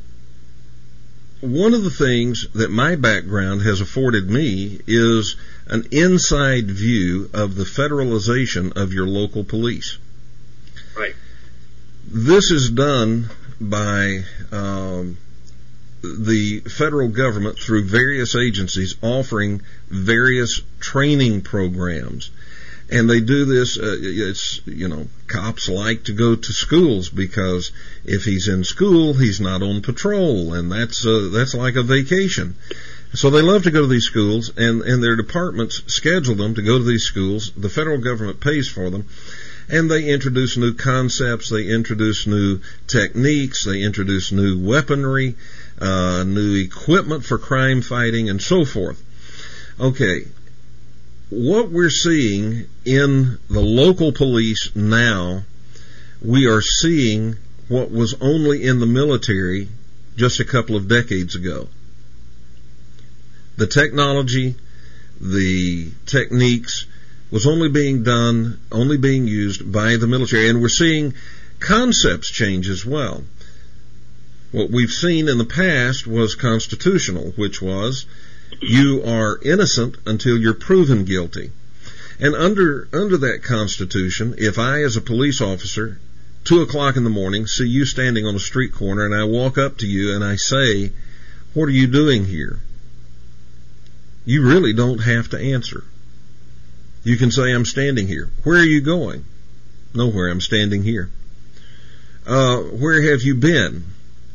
one of the things that my background has afforded me is an inside view of the federalization of your local police. Right. This is done by um, the federal government through various agencies offering various training programs. And they do this, uh, it's, you know, cops like to go to schools because if he's in school, he's not on patrol, and that's, uh, that's like a vacation. So they love to go to these schools, and, and their departments schedule them to go to these schools. The federal government pays for them, and they introduce new concepts, they introduce new techniques, they introduce new weaponry, uh, new equipment for crime fighting, and so forth. Okay. what we're seeing in the local police now, we are seeing what was only in the military just a couple of decades ago. The technology, the techniques was only being done, only being used by the military, and we're seeing concepts change as well. What we've seen in the past was constitutional, which was you are innocent until you're proven guilty. And under under that Constitution, if I, as a police officer, two o'clock in the morning, see you standing on a street corner, and I walk up to you and I say, "What are you doing here?" you really don't have to answer. You can say, "I'm standing here." "Where are you going?" "Nowhere, I'm standing here." Uh, "where have you been?"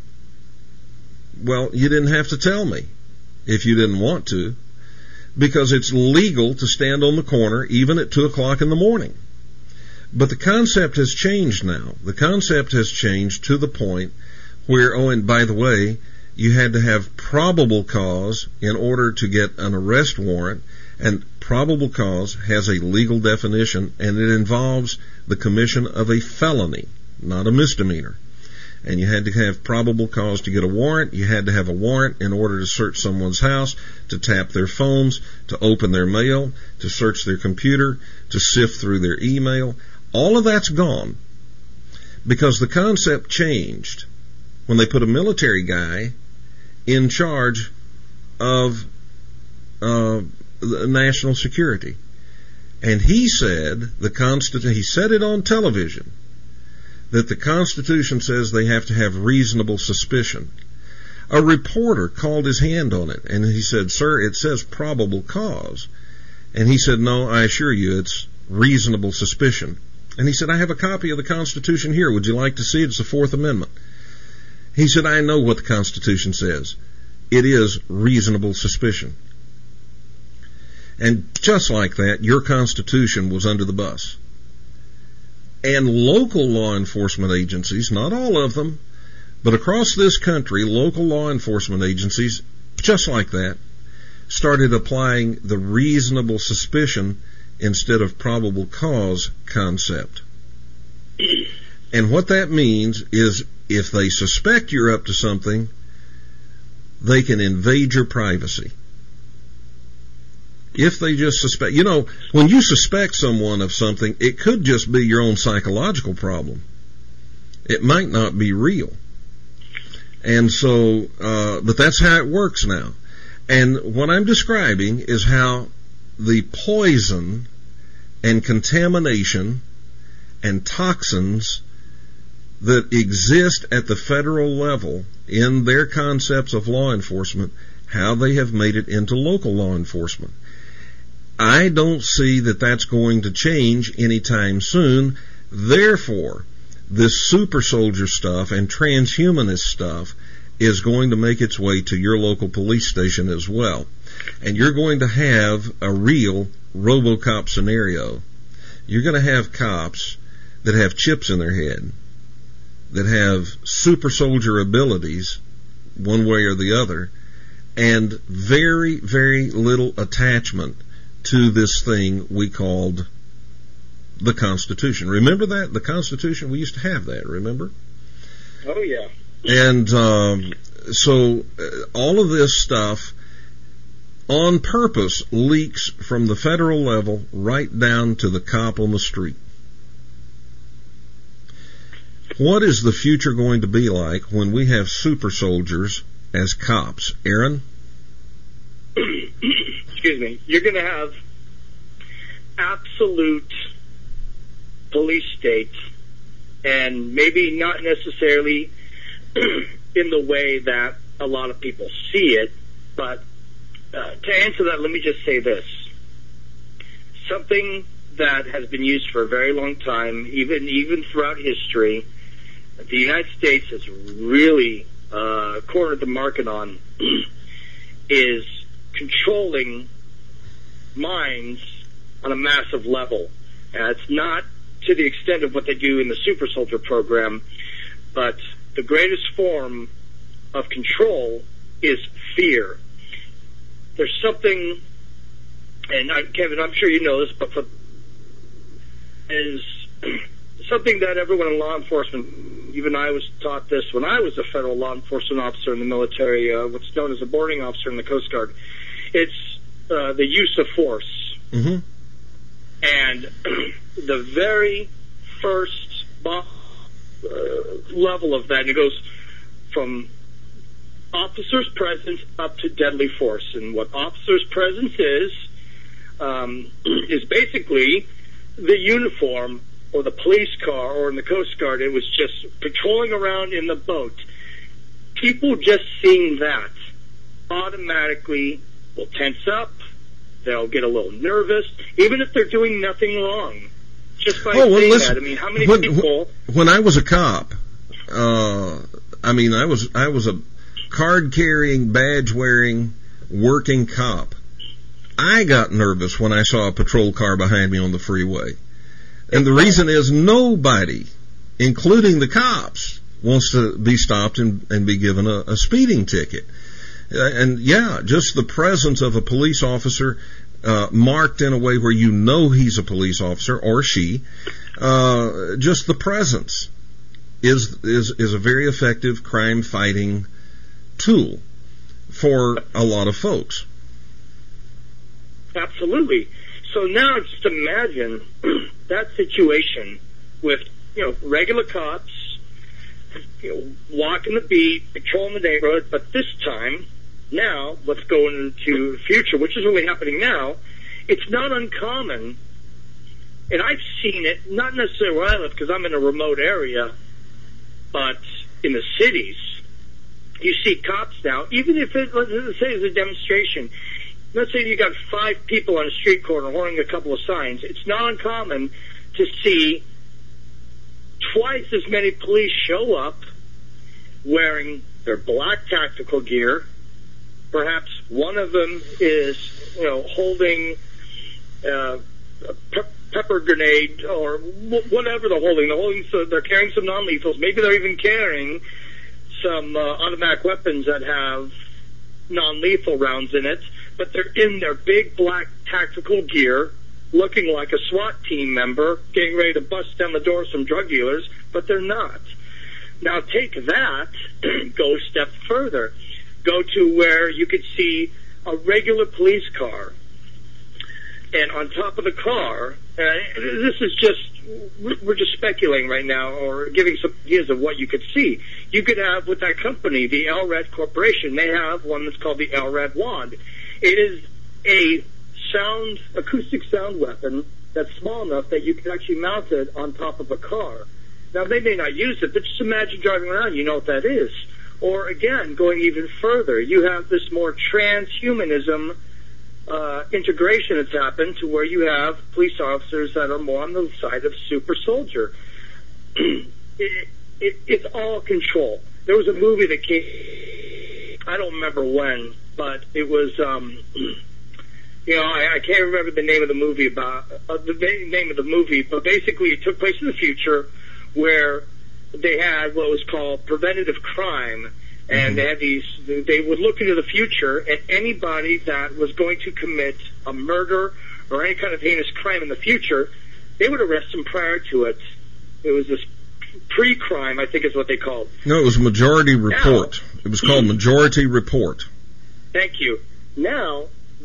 "Well, you didn't have to tell me if you didn't want to, because it's legal to stand on the corner even at two o'clock in the morning." But the concept has changed now. The concept has changed to the point where, oh, and by the way, you had to have probable cause in order to get an arrest warrant, and probable cause has a legal definition, and it involves the commission of a felony, not a misdemeanor. And you had to have probable cause to get a warrant. You had to have a warrant in order to search someone's house, to tap their phones, to open their mail, to search their computer, to sift through their email. All of that's gone because the concept changed when they put a military guy in charge of uh, national security. And he said, the Constitu- he said it on television, that the Constitution says they have to have reasonable suspicion. A reporter called his hand on it, and he said, "Sir, it says probable cause." And he said, "No, I assure you, it's reasonable suspicion." And he said, "I have a copy of the Constitution here. Would you like to see it? It's the Fourth Amendment." He said, "I know what the Constitution says. It is reasonable suspicion." And just like that, your Constitution was under the bus. And local law enforcement agencies, not all of them, but across this country, local law enforcement agencies, just like that, started applying the reasonable suspicion instead of probable cause concept. And what that means is if they suspect you're up to something, they can invade your privacy. If they just suspect, you know, when you suspect someone of something, it could just be your own psychological problem. It might not be real. And so, uh, but that's how it works now. And what I'm describing is how the poison and contamination and toxins that exist at the federal level in their concepts of law enforcement, how they have made it into local law enforcement. I don't see that that's going to change anytime soon. Therefore, this super soldier stuff and transhumanist stuff is going to make its way to your local police station as well. And you're going to have a real RoboCop scenario. You're going to have cops that have chips in their head, that have super soldier abilities, one way or the other, and very, very little attachment to this thing we called the Constitution. Remember that? The Constitution, we used to have that, remember? Oh, yeah. And um, so uh, all of this stuff on purpose leaks from the federal level right down to the cop on the street. What is the future going to be like when we have super soldiers as cops? Aaron? Excuse me. You're going to have absolute police states, and maybe not necessarily in the way that a lot of people see it, but uh, to answer that, let me just say this. Something that has been used for a very long time, even even throughout history, the United States has really uh, cornered the market on, is controlling minds on a massive level. And it's not to the extent of what they do in the Super Soldier program, but the greatest form of control is fear. There's something and I, Kevin, I'm sure you know this, but for, is something that everyone in law enforcement, even I was taught this when I was a federal law enforcement officer in the military, uh, what's known as a boarding officer in the Coast Guard. It's uh, the use of force. Mm-hmm. And the very first uh, level of that, and it goes from officer's presence up to deadly force. And what officer's presence is, um, is basically the uniform or the police car, or in the Coast Guard, it was just patrolling around in the boat. People just seeing that automatically will tense up. They'll get a little nervous, even if they're doing nothing wrong. Just by oh, well, saying listen, that. I mean, how many when, people... When I was a cop, uh, I mean, I was I was a card-carrying, badge-wearing, working cop. I got nervous when I saw a patrol car behind me on the freeway. And the reason is nobody, including the cops, wants to be stopped and, and be given a, a speeding ticket. Uh, and yeah, just the presence of a police officer, uh, marked in a way where you know he's a police officer or she, uh, just the presence is, is, is a very effective crime fighting tool for a lot of folks. Absolutely. So now just imagine that situation with, you know, regular cops, you know, walking the beat, patrolling the neighborhood, but this time, now, let's go into the future, which is really happening now. It's not uncommon, and I've seen it, not necessarily where I live, because I'm in a remote area, but in the cities, you see cops now, even if it, let's say it's a demonstration, let's say you got five people on a street corner holding a couple of signs, it's not uncommon to see twice as many police show up wearing their black tactical gear. Perhaps one of them is, you know, holding uh, a pe- pepper grenade or w- whatever they're holding. They're holding, so they're carrying some non-lethals. Maybe they're even carrying some uh, automatic weapons that have non-lethal rounds in it. But they're in their big black tactical gear, looking like a SWAT team member, getting ready to bust down the door of some drug dealers, but they're not. Now take that, go a step further. Go to where you could see a regular police car, and on top of the car, uh, this is just, we're just speculating right now, or giving some ideas of what you could see. You could have, with that company, the L R A D Corporation, they have one that's called the L R A D Wand. It is a sound, acoustic sound weapon that's small enough that you can actually mount it on top of a car. Now, they may not use it, but just imagine driving around, you know what that is. Or, again, going even further, you have this more transhumanism uh, integration that's happened to where you have police officers that are more on the side of super soldier. it, it, it's all control. There was a movie that came, I don't remember when, but it was, um, you know, I, I can't remember the name of the movie about, uh, the name of the movie, but basically it took place in the future where they had what was called preventative crime, and mm-hmm. they had these, they would look into the future, and anybody that was going to commit a murder or any kind of heinous crime in the future, they would arrest them prior to it. It was this pre-crime, I think is what they called. No, it was Majority Report. Now, it was called Majority Report. Thank you. Now,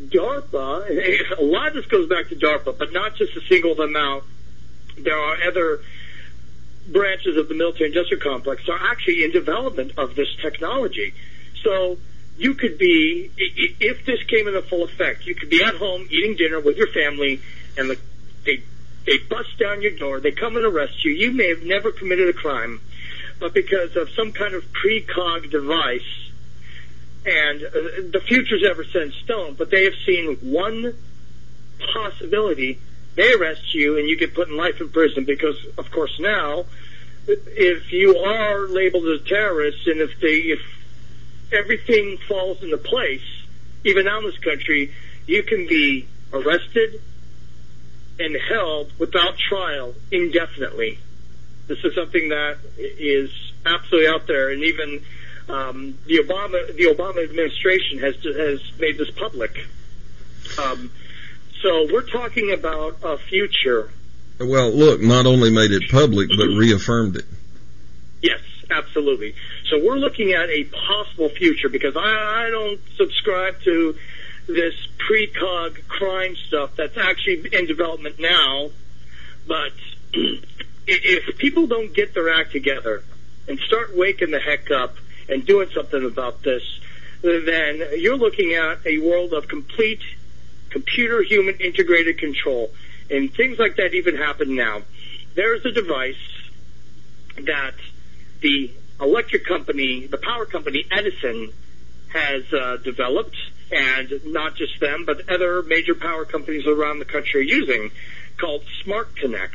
DARPA, a lot of this goes back to DARPA, but not just to single them out. There are other branches of the military-industrial complex are actually in development of this technology. So you could be, if this came into full effect, you could be at home eating dinner with your family, and the, they they bust down your door, they come and arrest you. You may have never committed a crime, but because of some kind of precog device, and uh, the future's ever set in stone, but they have seen one possibility. They arrest you, and you get put in life in prison because, of course, now, if you are labeled as a terrorist, and if they, if everything falls into place, even now in this country, you can be arrested and held without trial indefinitely. This is something that is absolutely out there, and even um, the Obama the Obama administration has has made this public. Um, So we're talking about a future. Well, look, not only made it public, but reaffirmed it. Yes, absolutely. So we're looking at a possible future, because I, I don't subscribe to this precog crime stuff that's actually in development now. But if people don't get their act together and start waking the heck up and doing something about this, then you're looking at a world of complete computer-human integrated control. And things like that even happen now. There's a device that the electric company, the power company Edison, has uh, developed, and not just them, but other major power companies around the country are using, called Smart Connect.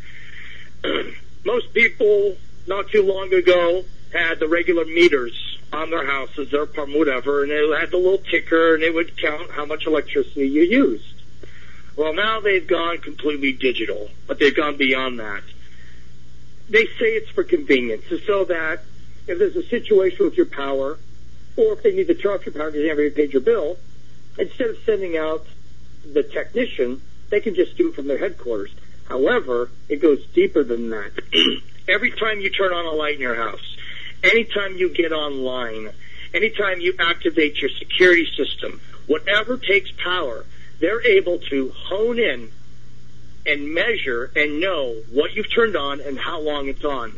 Most people, not too long ago, had the regular meters on their houses, their apartment, whatever, and it had the little ticker, and it would count how much electricity you used. Well, now they've gone completely digital, but they've gone beyond that. They say it's for convenience, so that if there's a situation with your power, or if they need to turn off your power because you haven't paid your bill, instead of sending out the technician, they can just do it from their headquarters. However, it goes deeper than that. Every time you turn on a light in your house, anytime you get online, anytime you activate your security system, whatever takes power, they're able to hone in and measure and know what you've turned on and how long it's on.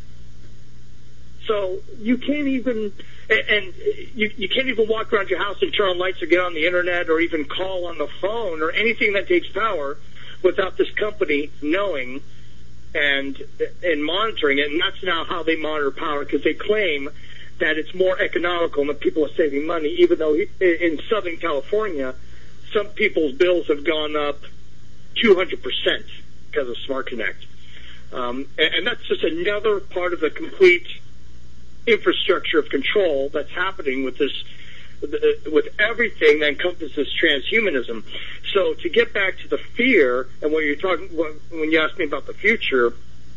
So you can't even, and you, you can't even walk around your house and turn on lights or get on the internet or even call on the phone or anything that takes power without this company knowing and and monitoring it. And that's now how they monitor power, because they claim that it's more economical and that people are saving money, even though in Southern California, some people's bills have gone up two hundred percent because of Smart Connect. Um, and, and that's just another part of the complete infrastructure of control that's happening with this, with everything that encompasses transhumanism. So to get back to the fear and what you're talking, when you asked me about the future,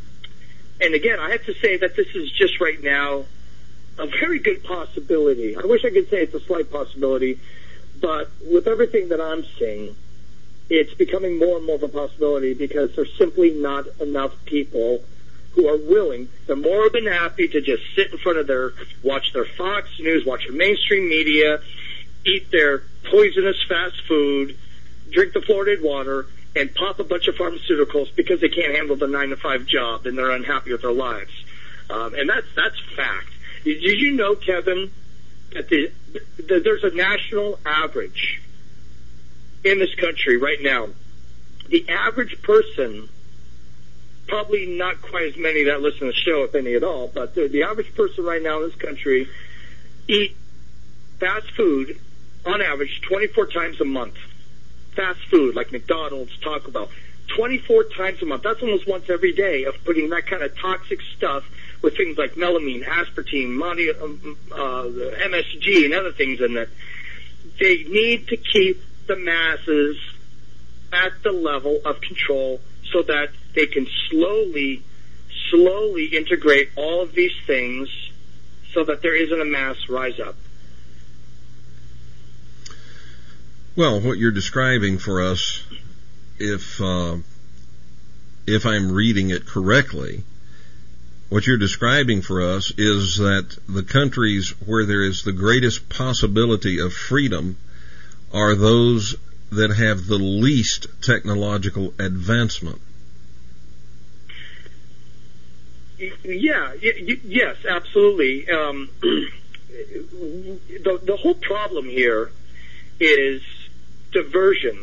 and again, I have to say that this is just right now a very good possibility. I wish I could say it's a slight possibility, but with everything that I'm seeing, it's becoming more and more of a possibility, because there's simply not enough people who are willing. They're more than happy to just sit in front of their, watch their Fox News, watch their mainstream media, eat their poisonous fast food, drink the fluoridated water, and pop a bunch of pharmaceuticals because they can't handle the nine to five job and they're unhappy with their lives. Um, and that's that's fact. Did you know, Kevin, that the, the, there's a national average in this country right now? The average person, probably not quite as many that listen to the show, if any at all, but the, the average person right now in this country eat fast food on average twenty-four times a month. Fast food like McDonald's, Taco Bell, twenty-four times a month. That's almost once every day of putting that kind of toxic stuff with things like melamine, aspartame, Monty, um, uh, M S G, and other things in it. They need to keep the masses at the level of control so that they can slowly, slowly integrate all of these things so that there isn't a mass rise up. Well, what you're describing for us, if uh, if I'm reading it correctly, what you're describing for us is that the countries where there is the greatest possibility of freedom are those that have the least technological advancement. Yeah, y- yes, absolutely. Um, the, the whole problem here is diversion.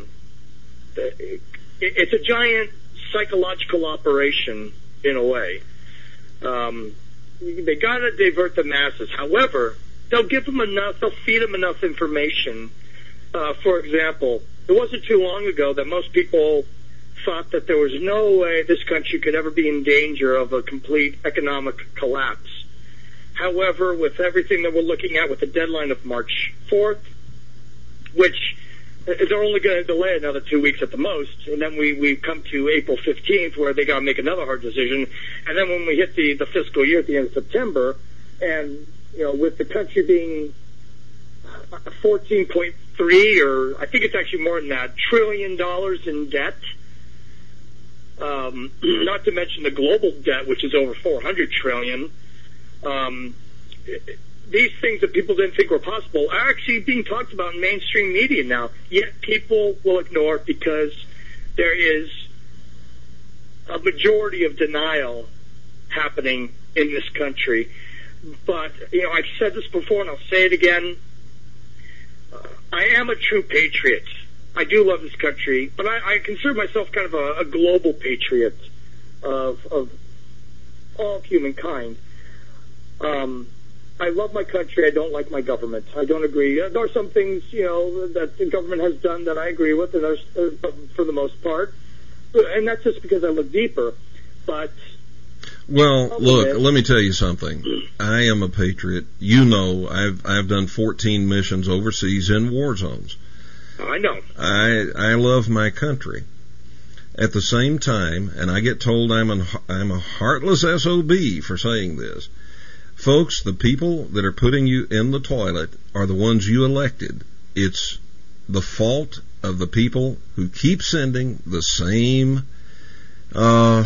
It's a giant psychological operation in a way. Um, they got to divert the masses. However, they'll give them enough, they'll feed them enough information. Uh, for example, it wasn't too long ago that most people thought that there was no way this country could ever be in danger of a complete economic collapse. However, with everything that we're looking at with the deadline of March fourth, which they're only going to delay another two weeks at the most, and then we, we come to April fifteenth where they got to make another hard decision, and then when we hit the, the fiscal year at the end of September, and, you know, with the country being fourteen point three or I think it's actually more than that, trillion dollars in debt. Um, not to mention the global debt, which is over four hundred trillion. Um, these things that people didn't think were possible are actually being talked about in mainstream media now. Yet people will ignore it because there is a majority of denial happening in this country. But, you know, I've said this before and I'll say it again. Uh, I am a true patriot. I do love this country, but I, I consider myself kind of a, a global patriot of, of all humankind. Um, I love my country. I don't like my government. I don't agree. There are some things, you know, that the government has done that I agree with, and there's, uh, for the most part. And that's just because I look deeper. But well, look, let me tell you something. I am a patriot. You know, I've I've done fourteen missions overseas in war zones. I know. I I love my country. At the same time, and I get told I'm an I'm a heartless S O B for saying this. Folks, the people that are putting you in the toilet are the ones you elected. It's the fault of the people who keep sending the same uh,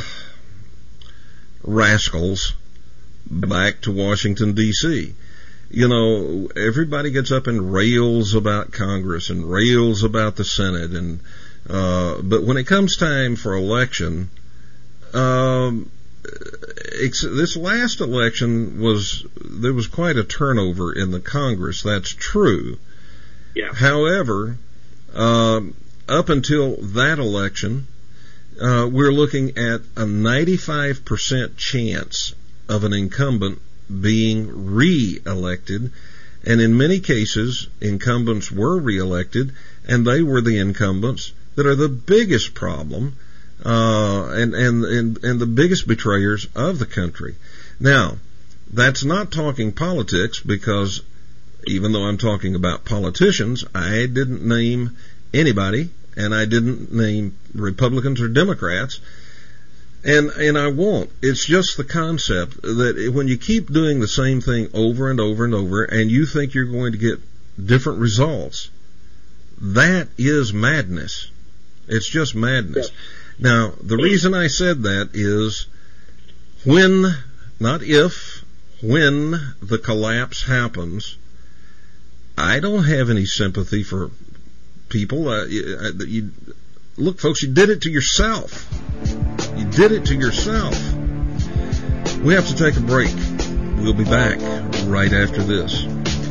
rascals back to Washington, D C You know, everybody gets up and rails about Congress and rails about the Senate, and uh, but when it comes time for election, um, this last election was, there was quite a turnover in the Congress. That's true. Yeah. However, um, up until that election, uh, we're looking at a ninety-five percent chance of an incumbent being re-elected, and in many cases, incumbents were re-elected, and they were the incumbents that are the biggest problem uh, and, and, and, and the biggest betrayers of the country. Now, that's not talking politics, because even though I'm talking about politicians, I didn't name anybody, and I didn't name Republicans or Democrats, and and I won't. It's just the concept that when you keep doing the same thing over and over and over, and you think you're going to get different results, that is madness. It's just madness. Yes. Now, the reason I said that is when, not if, when the collapse happens, I don't have any sympathy for people. Uh, you, you, look, folks, you did it to yourself. You did it to yourself. We have to take a break. We'll be back right after this.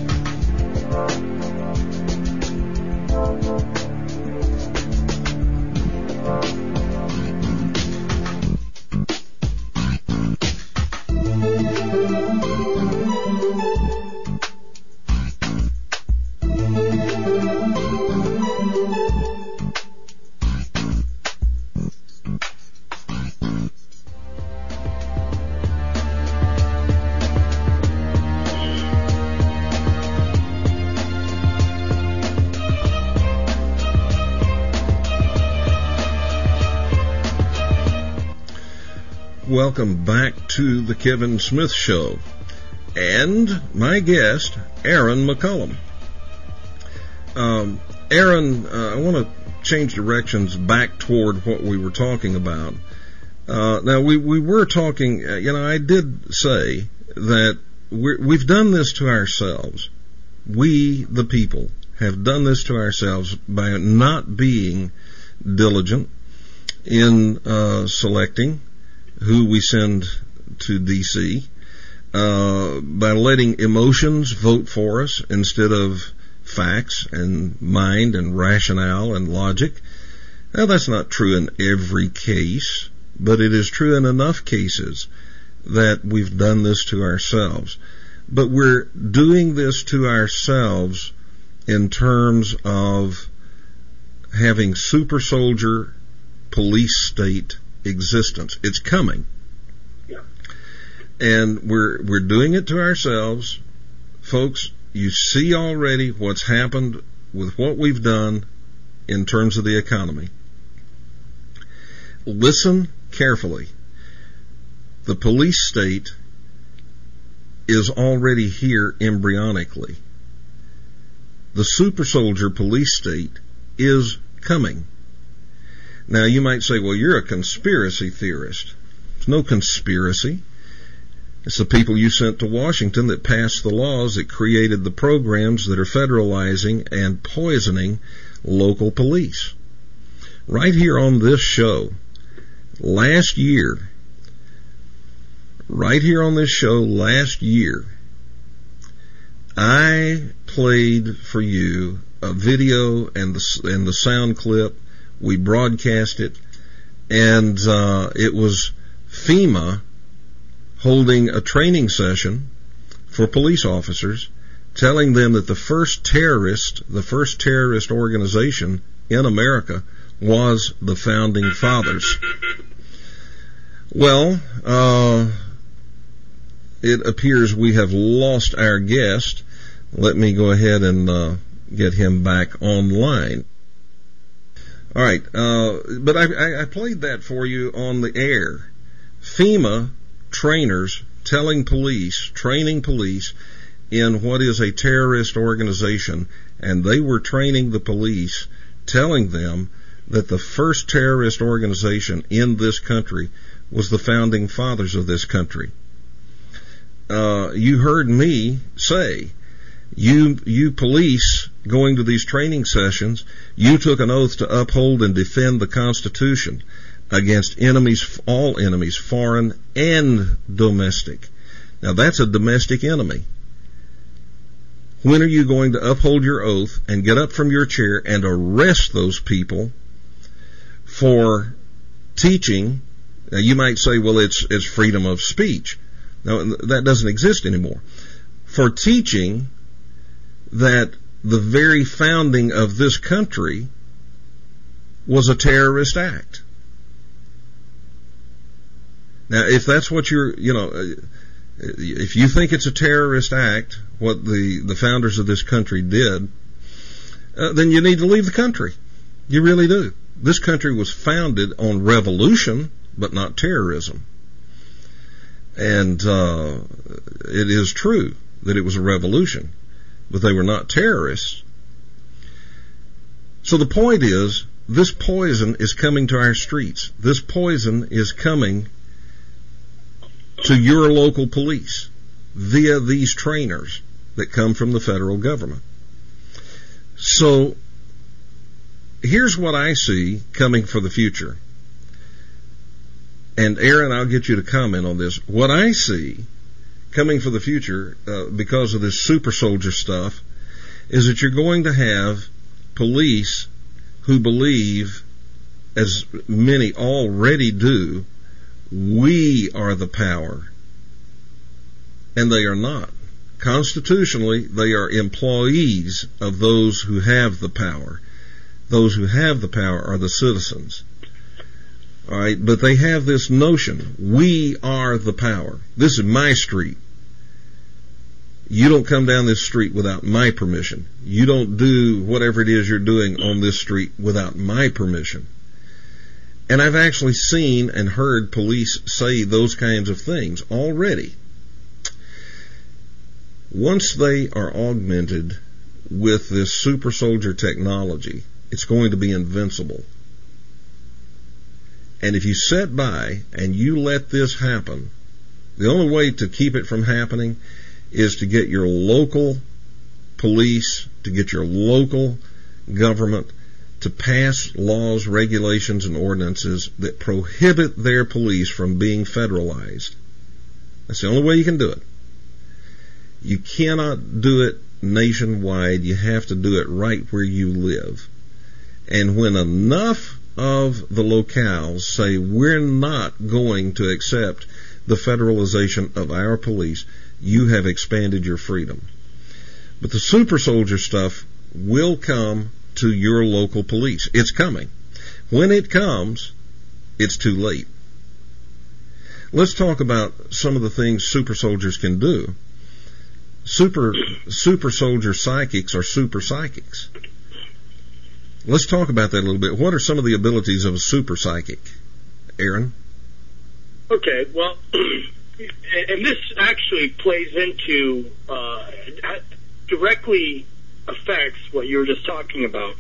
Welcome back to the Kevin Smith Show, and my guest, Aaron McCullum. Um, Aaron, uh, I want to change directions back toward what we were talking about. Uh, now, we, we were talking, uh, you know, I did say that we're, we've done this to ourselves. We, the people, have done this to ourselves by not being diligent in uh, selecting who we send to D C, uh, by letting emotions vote for us instead of facts and mind and rationale and logic. Now, that's not true in every case, but it is true in enough cases that we've done this to ourselves. But we're doing this to ourselves in terms of having super soldier police state existence. It's coming. Yeah. And we're we're doing it to ourselves. Folks, you see already what's happened with what we've done in terms of the economy. Listen carefully. The police state is already here embryonically. the super soldier police state is coming. Now, you might say, well, you're a conspiracy theorist. There's no conspiracy. It's the people you sent to Washington that passed the laws that created the programs that are federalizing and poisoning local police. Right here on this show, last year, right here on this show last year, I played for you a video and the, and the sound clip. We broadcast it, and uh, it was FEMA holding a training session for police officers, telling them that the first terrorist, the first terrorist organization in America was the Founding Fathers. Well, uh, it appears we have lost our guest. Let me go ahead and uh, get him back online. All right, uh, but I, I played that for you on the air. FEMA trainers telling police, training police in what is a terrorist organization, and they were training the police, telling them that the first terrorist organization in this country was the Founding Fathers of this country. Uh, you heard me say, you, you police going to these training sessions, you took an oath to uphold and defend the Constitution against enemies, all enemies, foreign and domestic. Now that's a domestic enemy. When are you going to uphold your oath and get up from your chair and arrest those people for teaching? Now you might say, well, it's, it's freedom of speech. No, that doesn't exist anymore. For teaching that the very founding of this country was a terrorist act. Now, if that's what you're, you know, if you think it's a terrorist act, what the, the founders of this country did, uh, then you need to leave the country. You really do. This country was founded on revolution, but not terrorism. And uh, it is true that it was a revolution, but they were not terrorists. So the point is, this poison is coming to our streets. This poison is coming to your local police via these trainers that come from the federal government. So here's what I see coming for the future. And Aaron, I'll get you to comment on this. What I see coming for the future, uh, because of this super soldier stuff, is that you're going to have police who believe, as many already do, we are the power. And they are not. Constitutionally, they are employees of those who have the power. Those who have the power are the citizens. All right, but they have this notion, we are the power. This is my street. You don't come down this street without my permission. You don't do whatever it is you're doing on this street without my permission. And I've actually seen and heard police say those kinds of things already. Once they are augmented with this super soldier technology, it's going to be invincible. And if you sit by and you let this happen, the only way to keep it from happening is to get your local police, to get your local government to pass laws, regulations, and ordinances that prohibit their police from being federalized. That's the only way you can do it. You cannot do it nationwide. You have to do it right where you live. And when enough of the locales say we're not going to accept the federalization of our police, you have expanded your freedom. But the super soldier stuff will come to your local police. It's coming. When it comes, it's too late. Let's talk about some of the things super soldiers can do. Super, super soldier psychics are super psychics. Let's talk about that a little bit. What are some of the abilities of a super psychic? Aaron? Okay, well, and this actually plays into uh, directly affects what you were just talking about.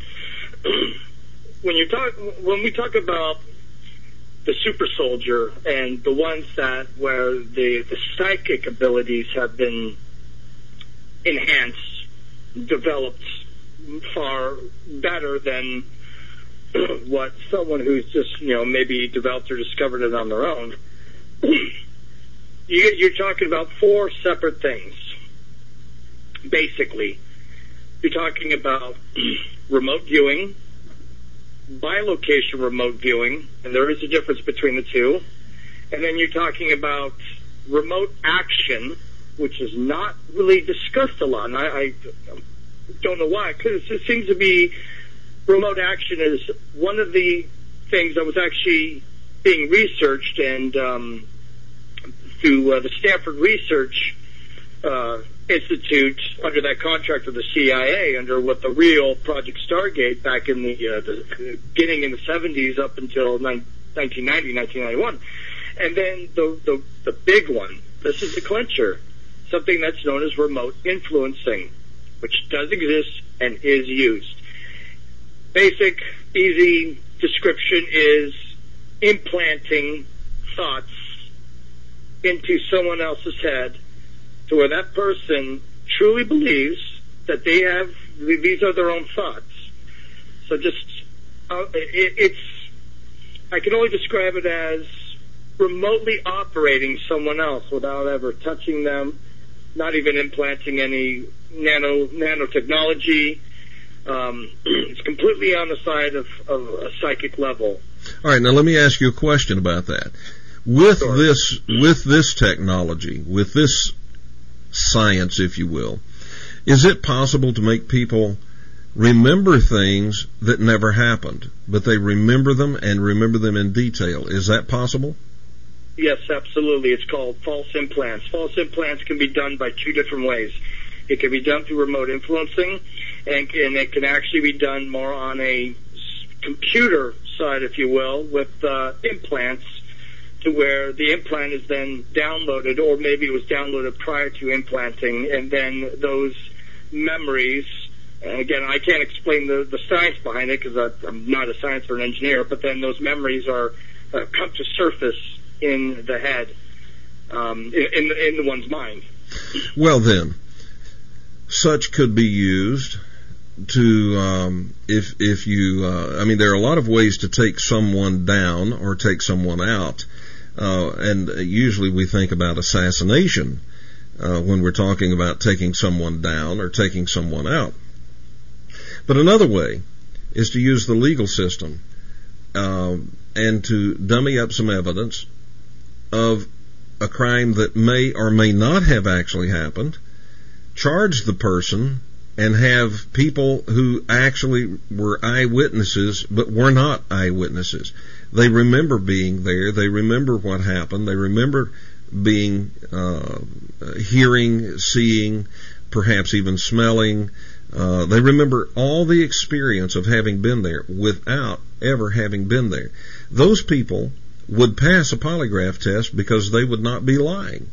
When you talk, when we talk about the super soldier and the ones that where the, the psychic abilities have been enhanced, developed far better than what someone who's just, you know, maybe developed or discovered it on their own. you, you're talking about four separate things, basically. You're talking about remote viewing, bilocation remote viewing, and there is a difference between the two. And then you're talking about remote action, which is not really discussed a lot. And I, I don't know why, because it seems to be remote action is one of the things that was actually being researched, and um, through uh, the Stanford Research uh, Institute, under that contract with the C I A, under what the real Project Stargate back in the, uh, the beginning in the seventies up until nineteen ninety, nineteen ninety-one. And then the, the, the big one, this is the clincher, something that's known as remote influencing, which does exist and is used. Basic, easy description is implanting thoughts into someone else's head to where that person truly believes that they have, these are their own thoughts. So just, uh, it, it's, I can only describe it as remotely operating someone else without ever touching them, not even implanting any nano nanotechnology. Um, it's completely on the side of, of a psychic level. All right, now let me ask you a question about that. With Sure. this, with this technology, with this science, if you will, is it possible to make people remember things that never happened, but they remember them and remember them in detail? Is that possible? Yes, absolutely. It's called false implants. False implants can be done by two different ways. It can be done through remote influencing, and, and it can actually be done more on a computer side, if you will, with uh, implants, to where the implant is then downloaded, or maybe it was downloaded prior to implanting, and then those memories, and again, I can't explain the, the science behind it because I'm not a science or an engineer, but then those memories are uh, come to surface in the head, um, in, in, in the one's mind. Well then, such could be used to, um, if if you, uh, I mean, there are a lot of ways to take someone down or take someone out, uh, and usually we think about assassination uh, when we're talking about taking someone down or taking someone out. But another way is to use the legal system uh, and to dummy up some evidence of a crime that may or may not have actually happened, charge the person, and have people who actually were eyewitnesses but were not eyewitnesses. They remember being there. They remember what happened. They remember being, uh, hearing, seeing, perhaps even smelling. Uh, they remember all the experience of having been there without ever having been there. Those people would pass a polygraph test because they would not be lying.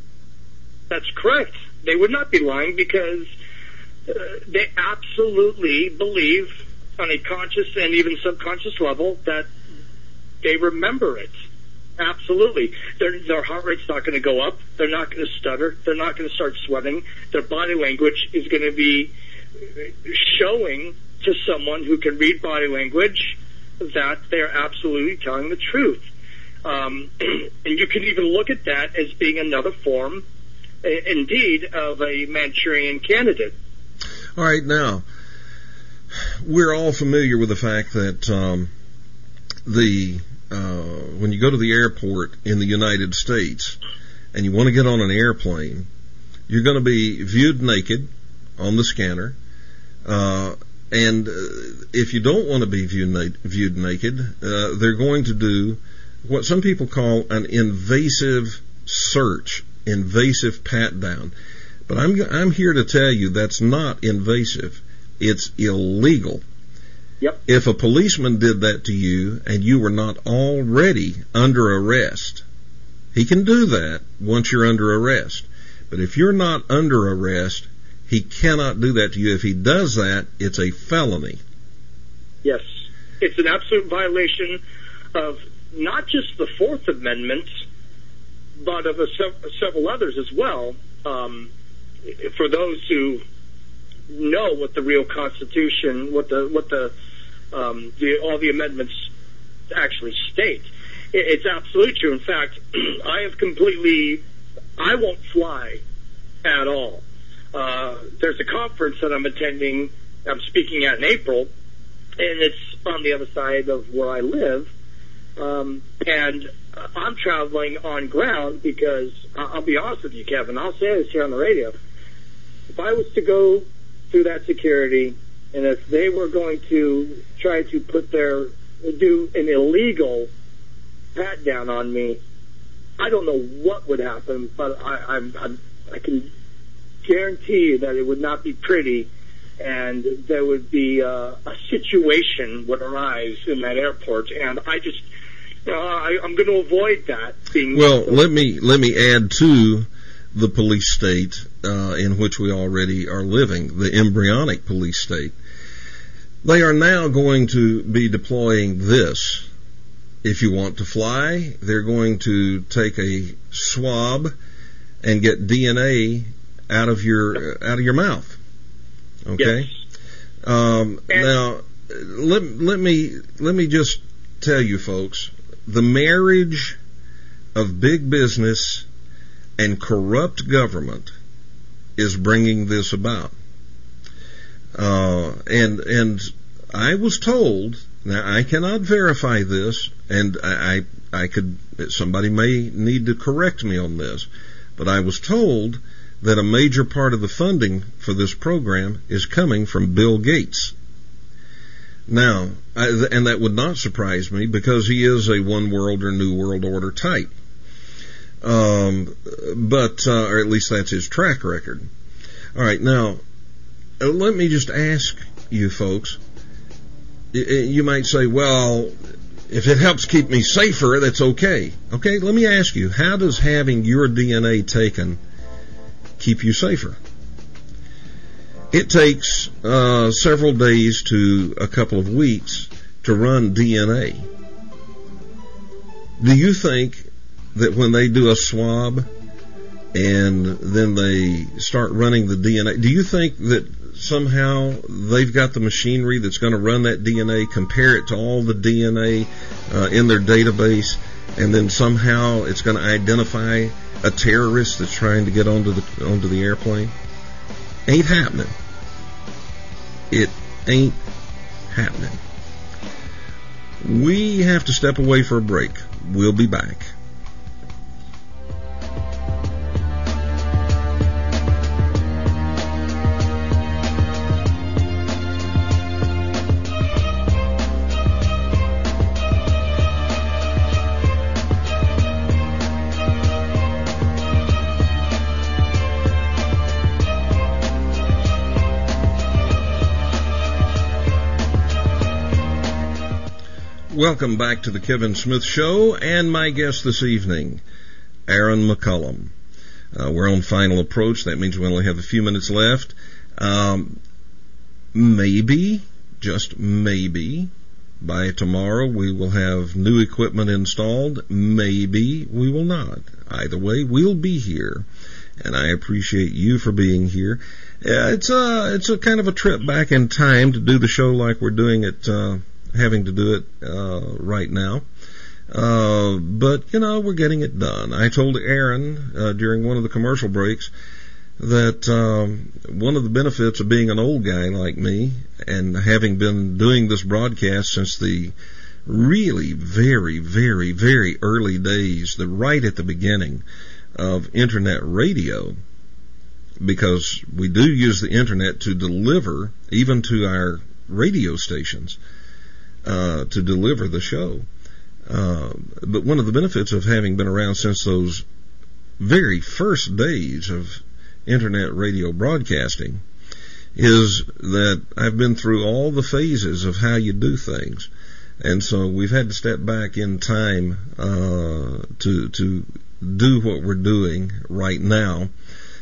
That's correct. They would not be lying because uh, they absolutely believe on a conscious and even subconscious level that they remember it. Absolutely. Their, their heart rate's not going to go up. They're not going to stutter. They're not going to start sweating. Their body language is going to be showing to someone who can read body language that they're absolutely telling the truth. Um, and you can even look at that as being another form, indeed, of a Manchurian candidate. All right, now, we're all familiar with the fact that um, the uh, when you go to the airport in the United States and you want to get on an airplane, you're going to be viewed naked on the scanner, uh, and uh, if you don't want to be viewed, na- viewed naked, uh, they're going to do what some people call an invasive search, invasive pat down. But I'm I'm here to tell you that's not invasive. It's illegal. Yep. If a policeman did that to you and you were not already under arrest, he can do that once you're under arrest. But if you're not under arrest, He cannot do that to you. If he does that, it's a felony. Yes. It's an absolute violation of not just the Fourth Amendment, but of a sev- several others as well. Um, for those who know what the real Constitution, what the what the, um, the all the amendments actually state, it, it's absolutely true. In fact, I have completely, I won't fly at all. Uh, there's a conference that I'm attending, I'm speaking at in April, and it's on the other side of where I live, um, and I'm traveling on ground because, I'll be honest with you, Kevin, I'll say this here on the radio, if I was to go through that security, and if they were going to try to put their, do an illegal pat down on me, I don't know what would happen, but I, I'm, I'm, I can guarantee you that it would not be pretty, and there would be uh, a situation would arise in that airport, and I just, uh, I, I'm going to avoid that. Being well, let me let me add to the police state uh, in which we already are living, the embryonic police state. They are now going to be deploying this. If you want to fly, they're going to take a swab and get D N A out of your out of your mouth. Okay. Yes. Um, now, let let me let me just tell you, folks, the marriage of big business and corrupt government is bringing this about. Uh, and and I was told. Now I cannot verify this, and I I, I could somebody may need to correct me on this, but I was told that a major part of the funding for this program is coming from Bill Gates. Now, I, and that would not surprise me because he is a one world or new world order type. Um, but, uh, or at least that's his track record. All right, now, let me just ask you folks, you might say, well, if it helps keep me safer, that's okay. Okay, let me ask you, how does having your D N A taken keep you safer? It takes uh, several days to a couple of weeks to run D N A. Do you think that when they do a swab and then they start running the D N A, do you think that somehow they've got the machinery that's going to run that D N A, compare it to all the D N A uh, in their database, and then somehow it's going to identify a terrorist that's trying to get onto the onto the airplane? Ain't happening. It ain't happening. We have to step away for a break. We'll be back. Welcome back to the Kevin Smith Show, and my guest this evening, Aaron McCullum. Uh, we're on final approach. That means we only have a few minutes left. Um, maybe, just maybe, by tomorrow we will have new equipment installed. Maybe we will not. Either way, we'll be here, and I appreciate you for being here. Yeah, it's a, it's a kind of a trip back in time to do the show like we're doing it, uh, having to do it uh, right now. Uh, but, you know, we're getting it done. I told Aaron uh, during one of the commercial breaks that um, one of the benefits of being an old guy like me and having been doing this broadcast since the really very, very, very early days, the right at the beginning of Internet radio, because we do use the Internet to deliver, even to our radio stations, Uh, to deliver the show. Uh, but one of the benefits of having been around since those very first days of Internet radio broadcasting is that I've been through all the phases of how you do things. And so we've had to step back in time uh, to to do what we're doing right now.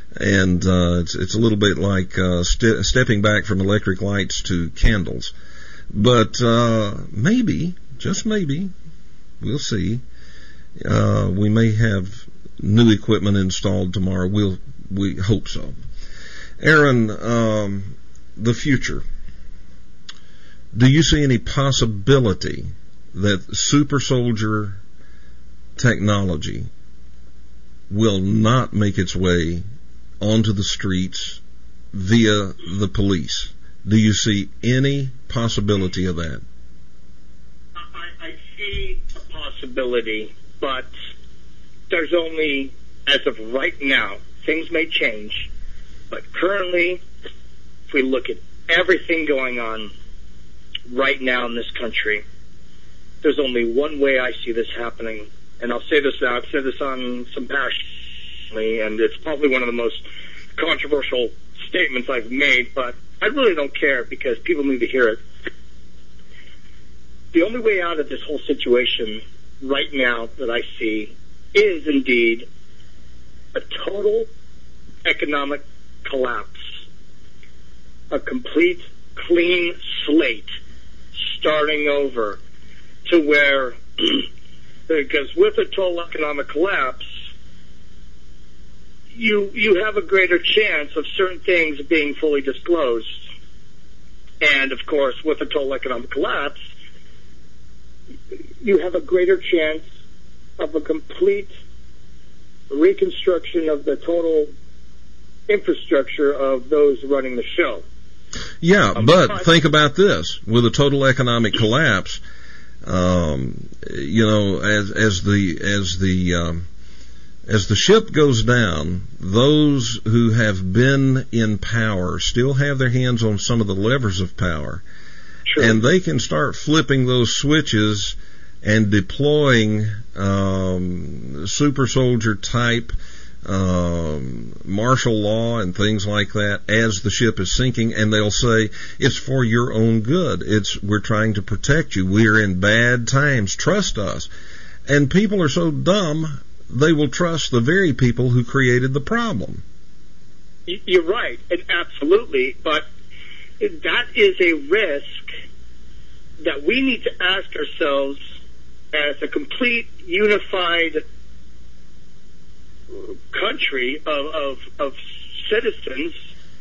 And uh, it's, it's a little bit like uh, st- stepping back from electric lights to candles. But uh, maybe, just maybe, we'll see, uh, we may have new equipment installed tomorrow. We'll, we hope so. Aaron, um, the future. Do you see any possibility that super soldier technology will not make its way onto the streets via the police? Do you see any possibility of that? I, I see a possibility, but there's only, as of right now, things may change, but currently, if we look at everything going on right now in this country, there's only one way I see this happening, and I'll say this now, I've said this on some past, and it's probably one of the most controversial statements I've made, but I really don't care because people need to hear it. The only way out of this whole situation right now that I see is indeed a total economic collapse, a complete clean slate, starting over to where, because with a total economic collapse, you you have a greater chance of certain things being fully disclosed. And, of course, with a total economic collapse, you have a greater chance of a complete reconstruction of the total infrastructure of those running the show. Yeah, Um, but but- think about this. With a total economic collapse, um, you know, as as the as the um, as the ship goes down, those who have been in power still have their hands on some of the levers of power, True. and they can start flipping those switches and deploying um, super soldier type um, martial law and things like that as the ship is sinking, and they'll say it's for your own good. It's we're trying to protect you. We're in bad times. Trust us. And people are so dumb they will trust the very people who created the problem. Y- You're right, and absolutely, but that is a risk that we need to ask ourselves as a complete unified country of, of, of citizens.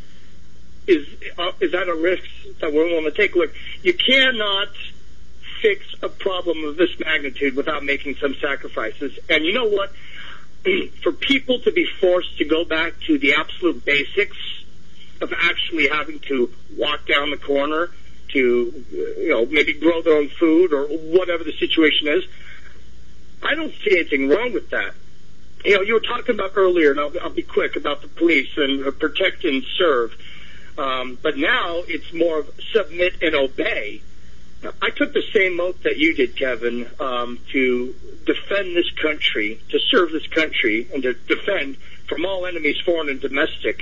Is uh, is that a risk that we're willing to take? Look, you cannot fix a problem of this magnitude without making some sacrifices. And you know what? For people to be forced to go back to the absolute basics of actually having to walk down the corner to, you know, maybe grow their own food or whatever the situation is, I don't see anything wrong with that. You know, you were talking about earlier, and I'll, I'll be quick, about the police and uh, protect and serve. Um, but now it's more of submit and obey. I took the same oath that you did, Kevin, um, to defend this country, to serve this country, and to defend from all enemies, foreign and domestic.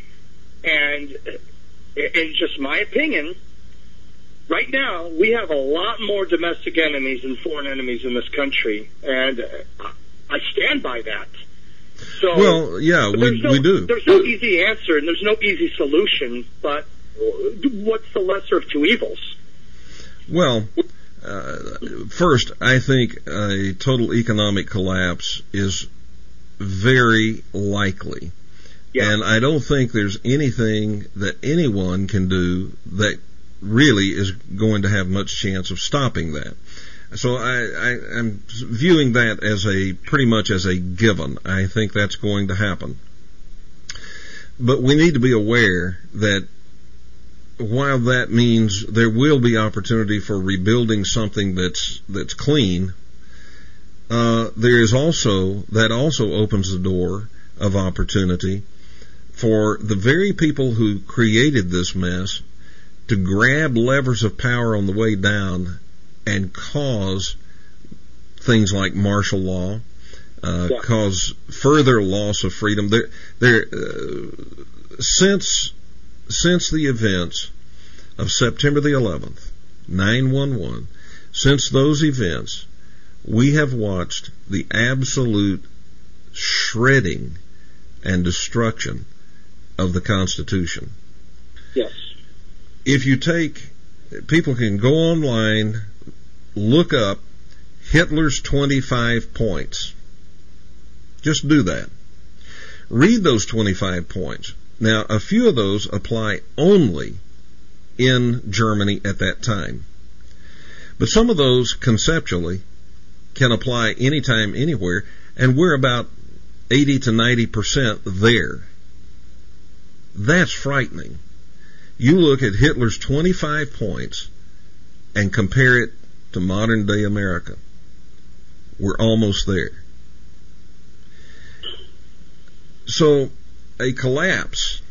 And in just my opinion, right now we have a lot more domestic enemies than foreign enemies in this country, and I stand by that. So, Well, yeah, we no, we do. There's no easy answer, and there's no easy solution, but what's the lesser of two evils? Well, uh, first, I think a total economic collapse is very likely. Yeah. And I don't think there's anything that anyone can do that really is going to have much chance of stopping that. So I, I, I'm viewing that as a pretty much as a given. I think that's going to happen. But we need to be aware that while that means there will be opportunity for rebuilding something that's that's clean, uh, there is also that also opens the door of opportunity for the very people who created this mess to grab levers of power on the way down and cause things like martial law, uh, Yeah. cause further loss of freedom. There, there, uh, since since the events of September the eleventh, nine one one, since those events, we have watched the absolute shredding and destruction of the Constitution. Yes. If you take, people can go online, look up Hitler's twenty-five points. Just do that. Read those twenty-five points. Now, a few of those apply only in Germany at that time. But some of those conceptually can apply anytime, anywhere, and we're about eighty to ninety percent there. That's frightening. You look at Hitler's twenty-five points and compare it to modern day America. We're almost there. So, a collapse,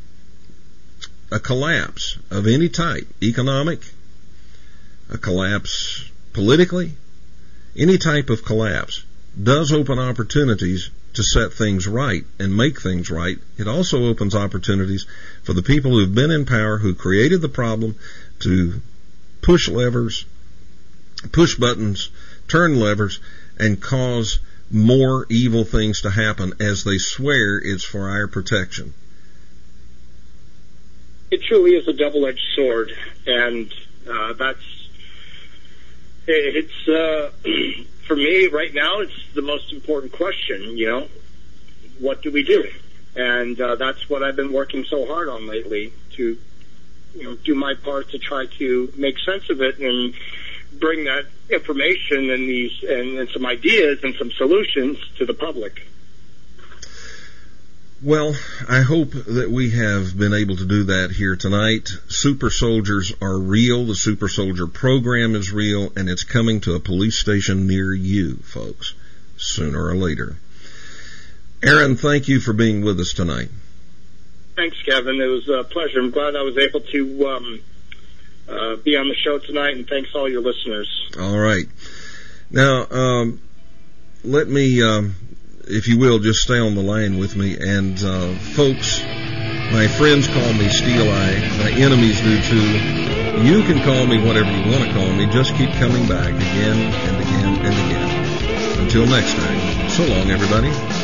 a collapse of any type, economic, a collapse politically, any type of collapse, does open opportunities to set things right and make things right. It also opens opportunities for the people who've been in power, who created the problem, to push levers, push buttons, turn levers, and cause more evil things to happen as they swear it's for our protection. It truly is a double-edged sword, and uh, that's, it's, uh, for me right now, it's the most important question, you know, what do we do? And uh, that's what I've been working so hard on lately, to, you know, do my part to try to make sense of it and bring that information and these and, and some ideas and some solutions to the public. Well, I hope that we have been able to do that here tonight. Super soldiers are real. The Super Soldier program is real, and it's coming to a police station near you, folks, sooner or later. Aaron, thank you for being with us tonight. Thanks, Kevin. It was a pleasure. I'm glad I was able to um, uh, be on the show tonight, and thanks all your listeners. All right. Now, um, let me... Um, if you will, just stay on the line with me. And, uh, folks, my friends call me Steel Eye. My enemies do too. You can call me whatever you want to call me. Just keep coming back again and again and again. Until next time, so long, everybody.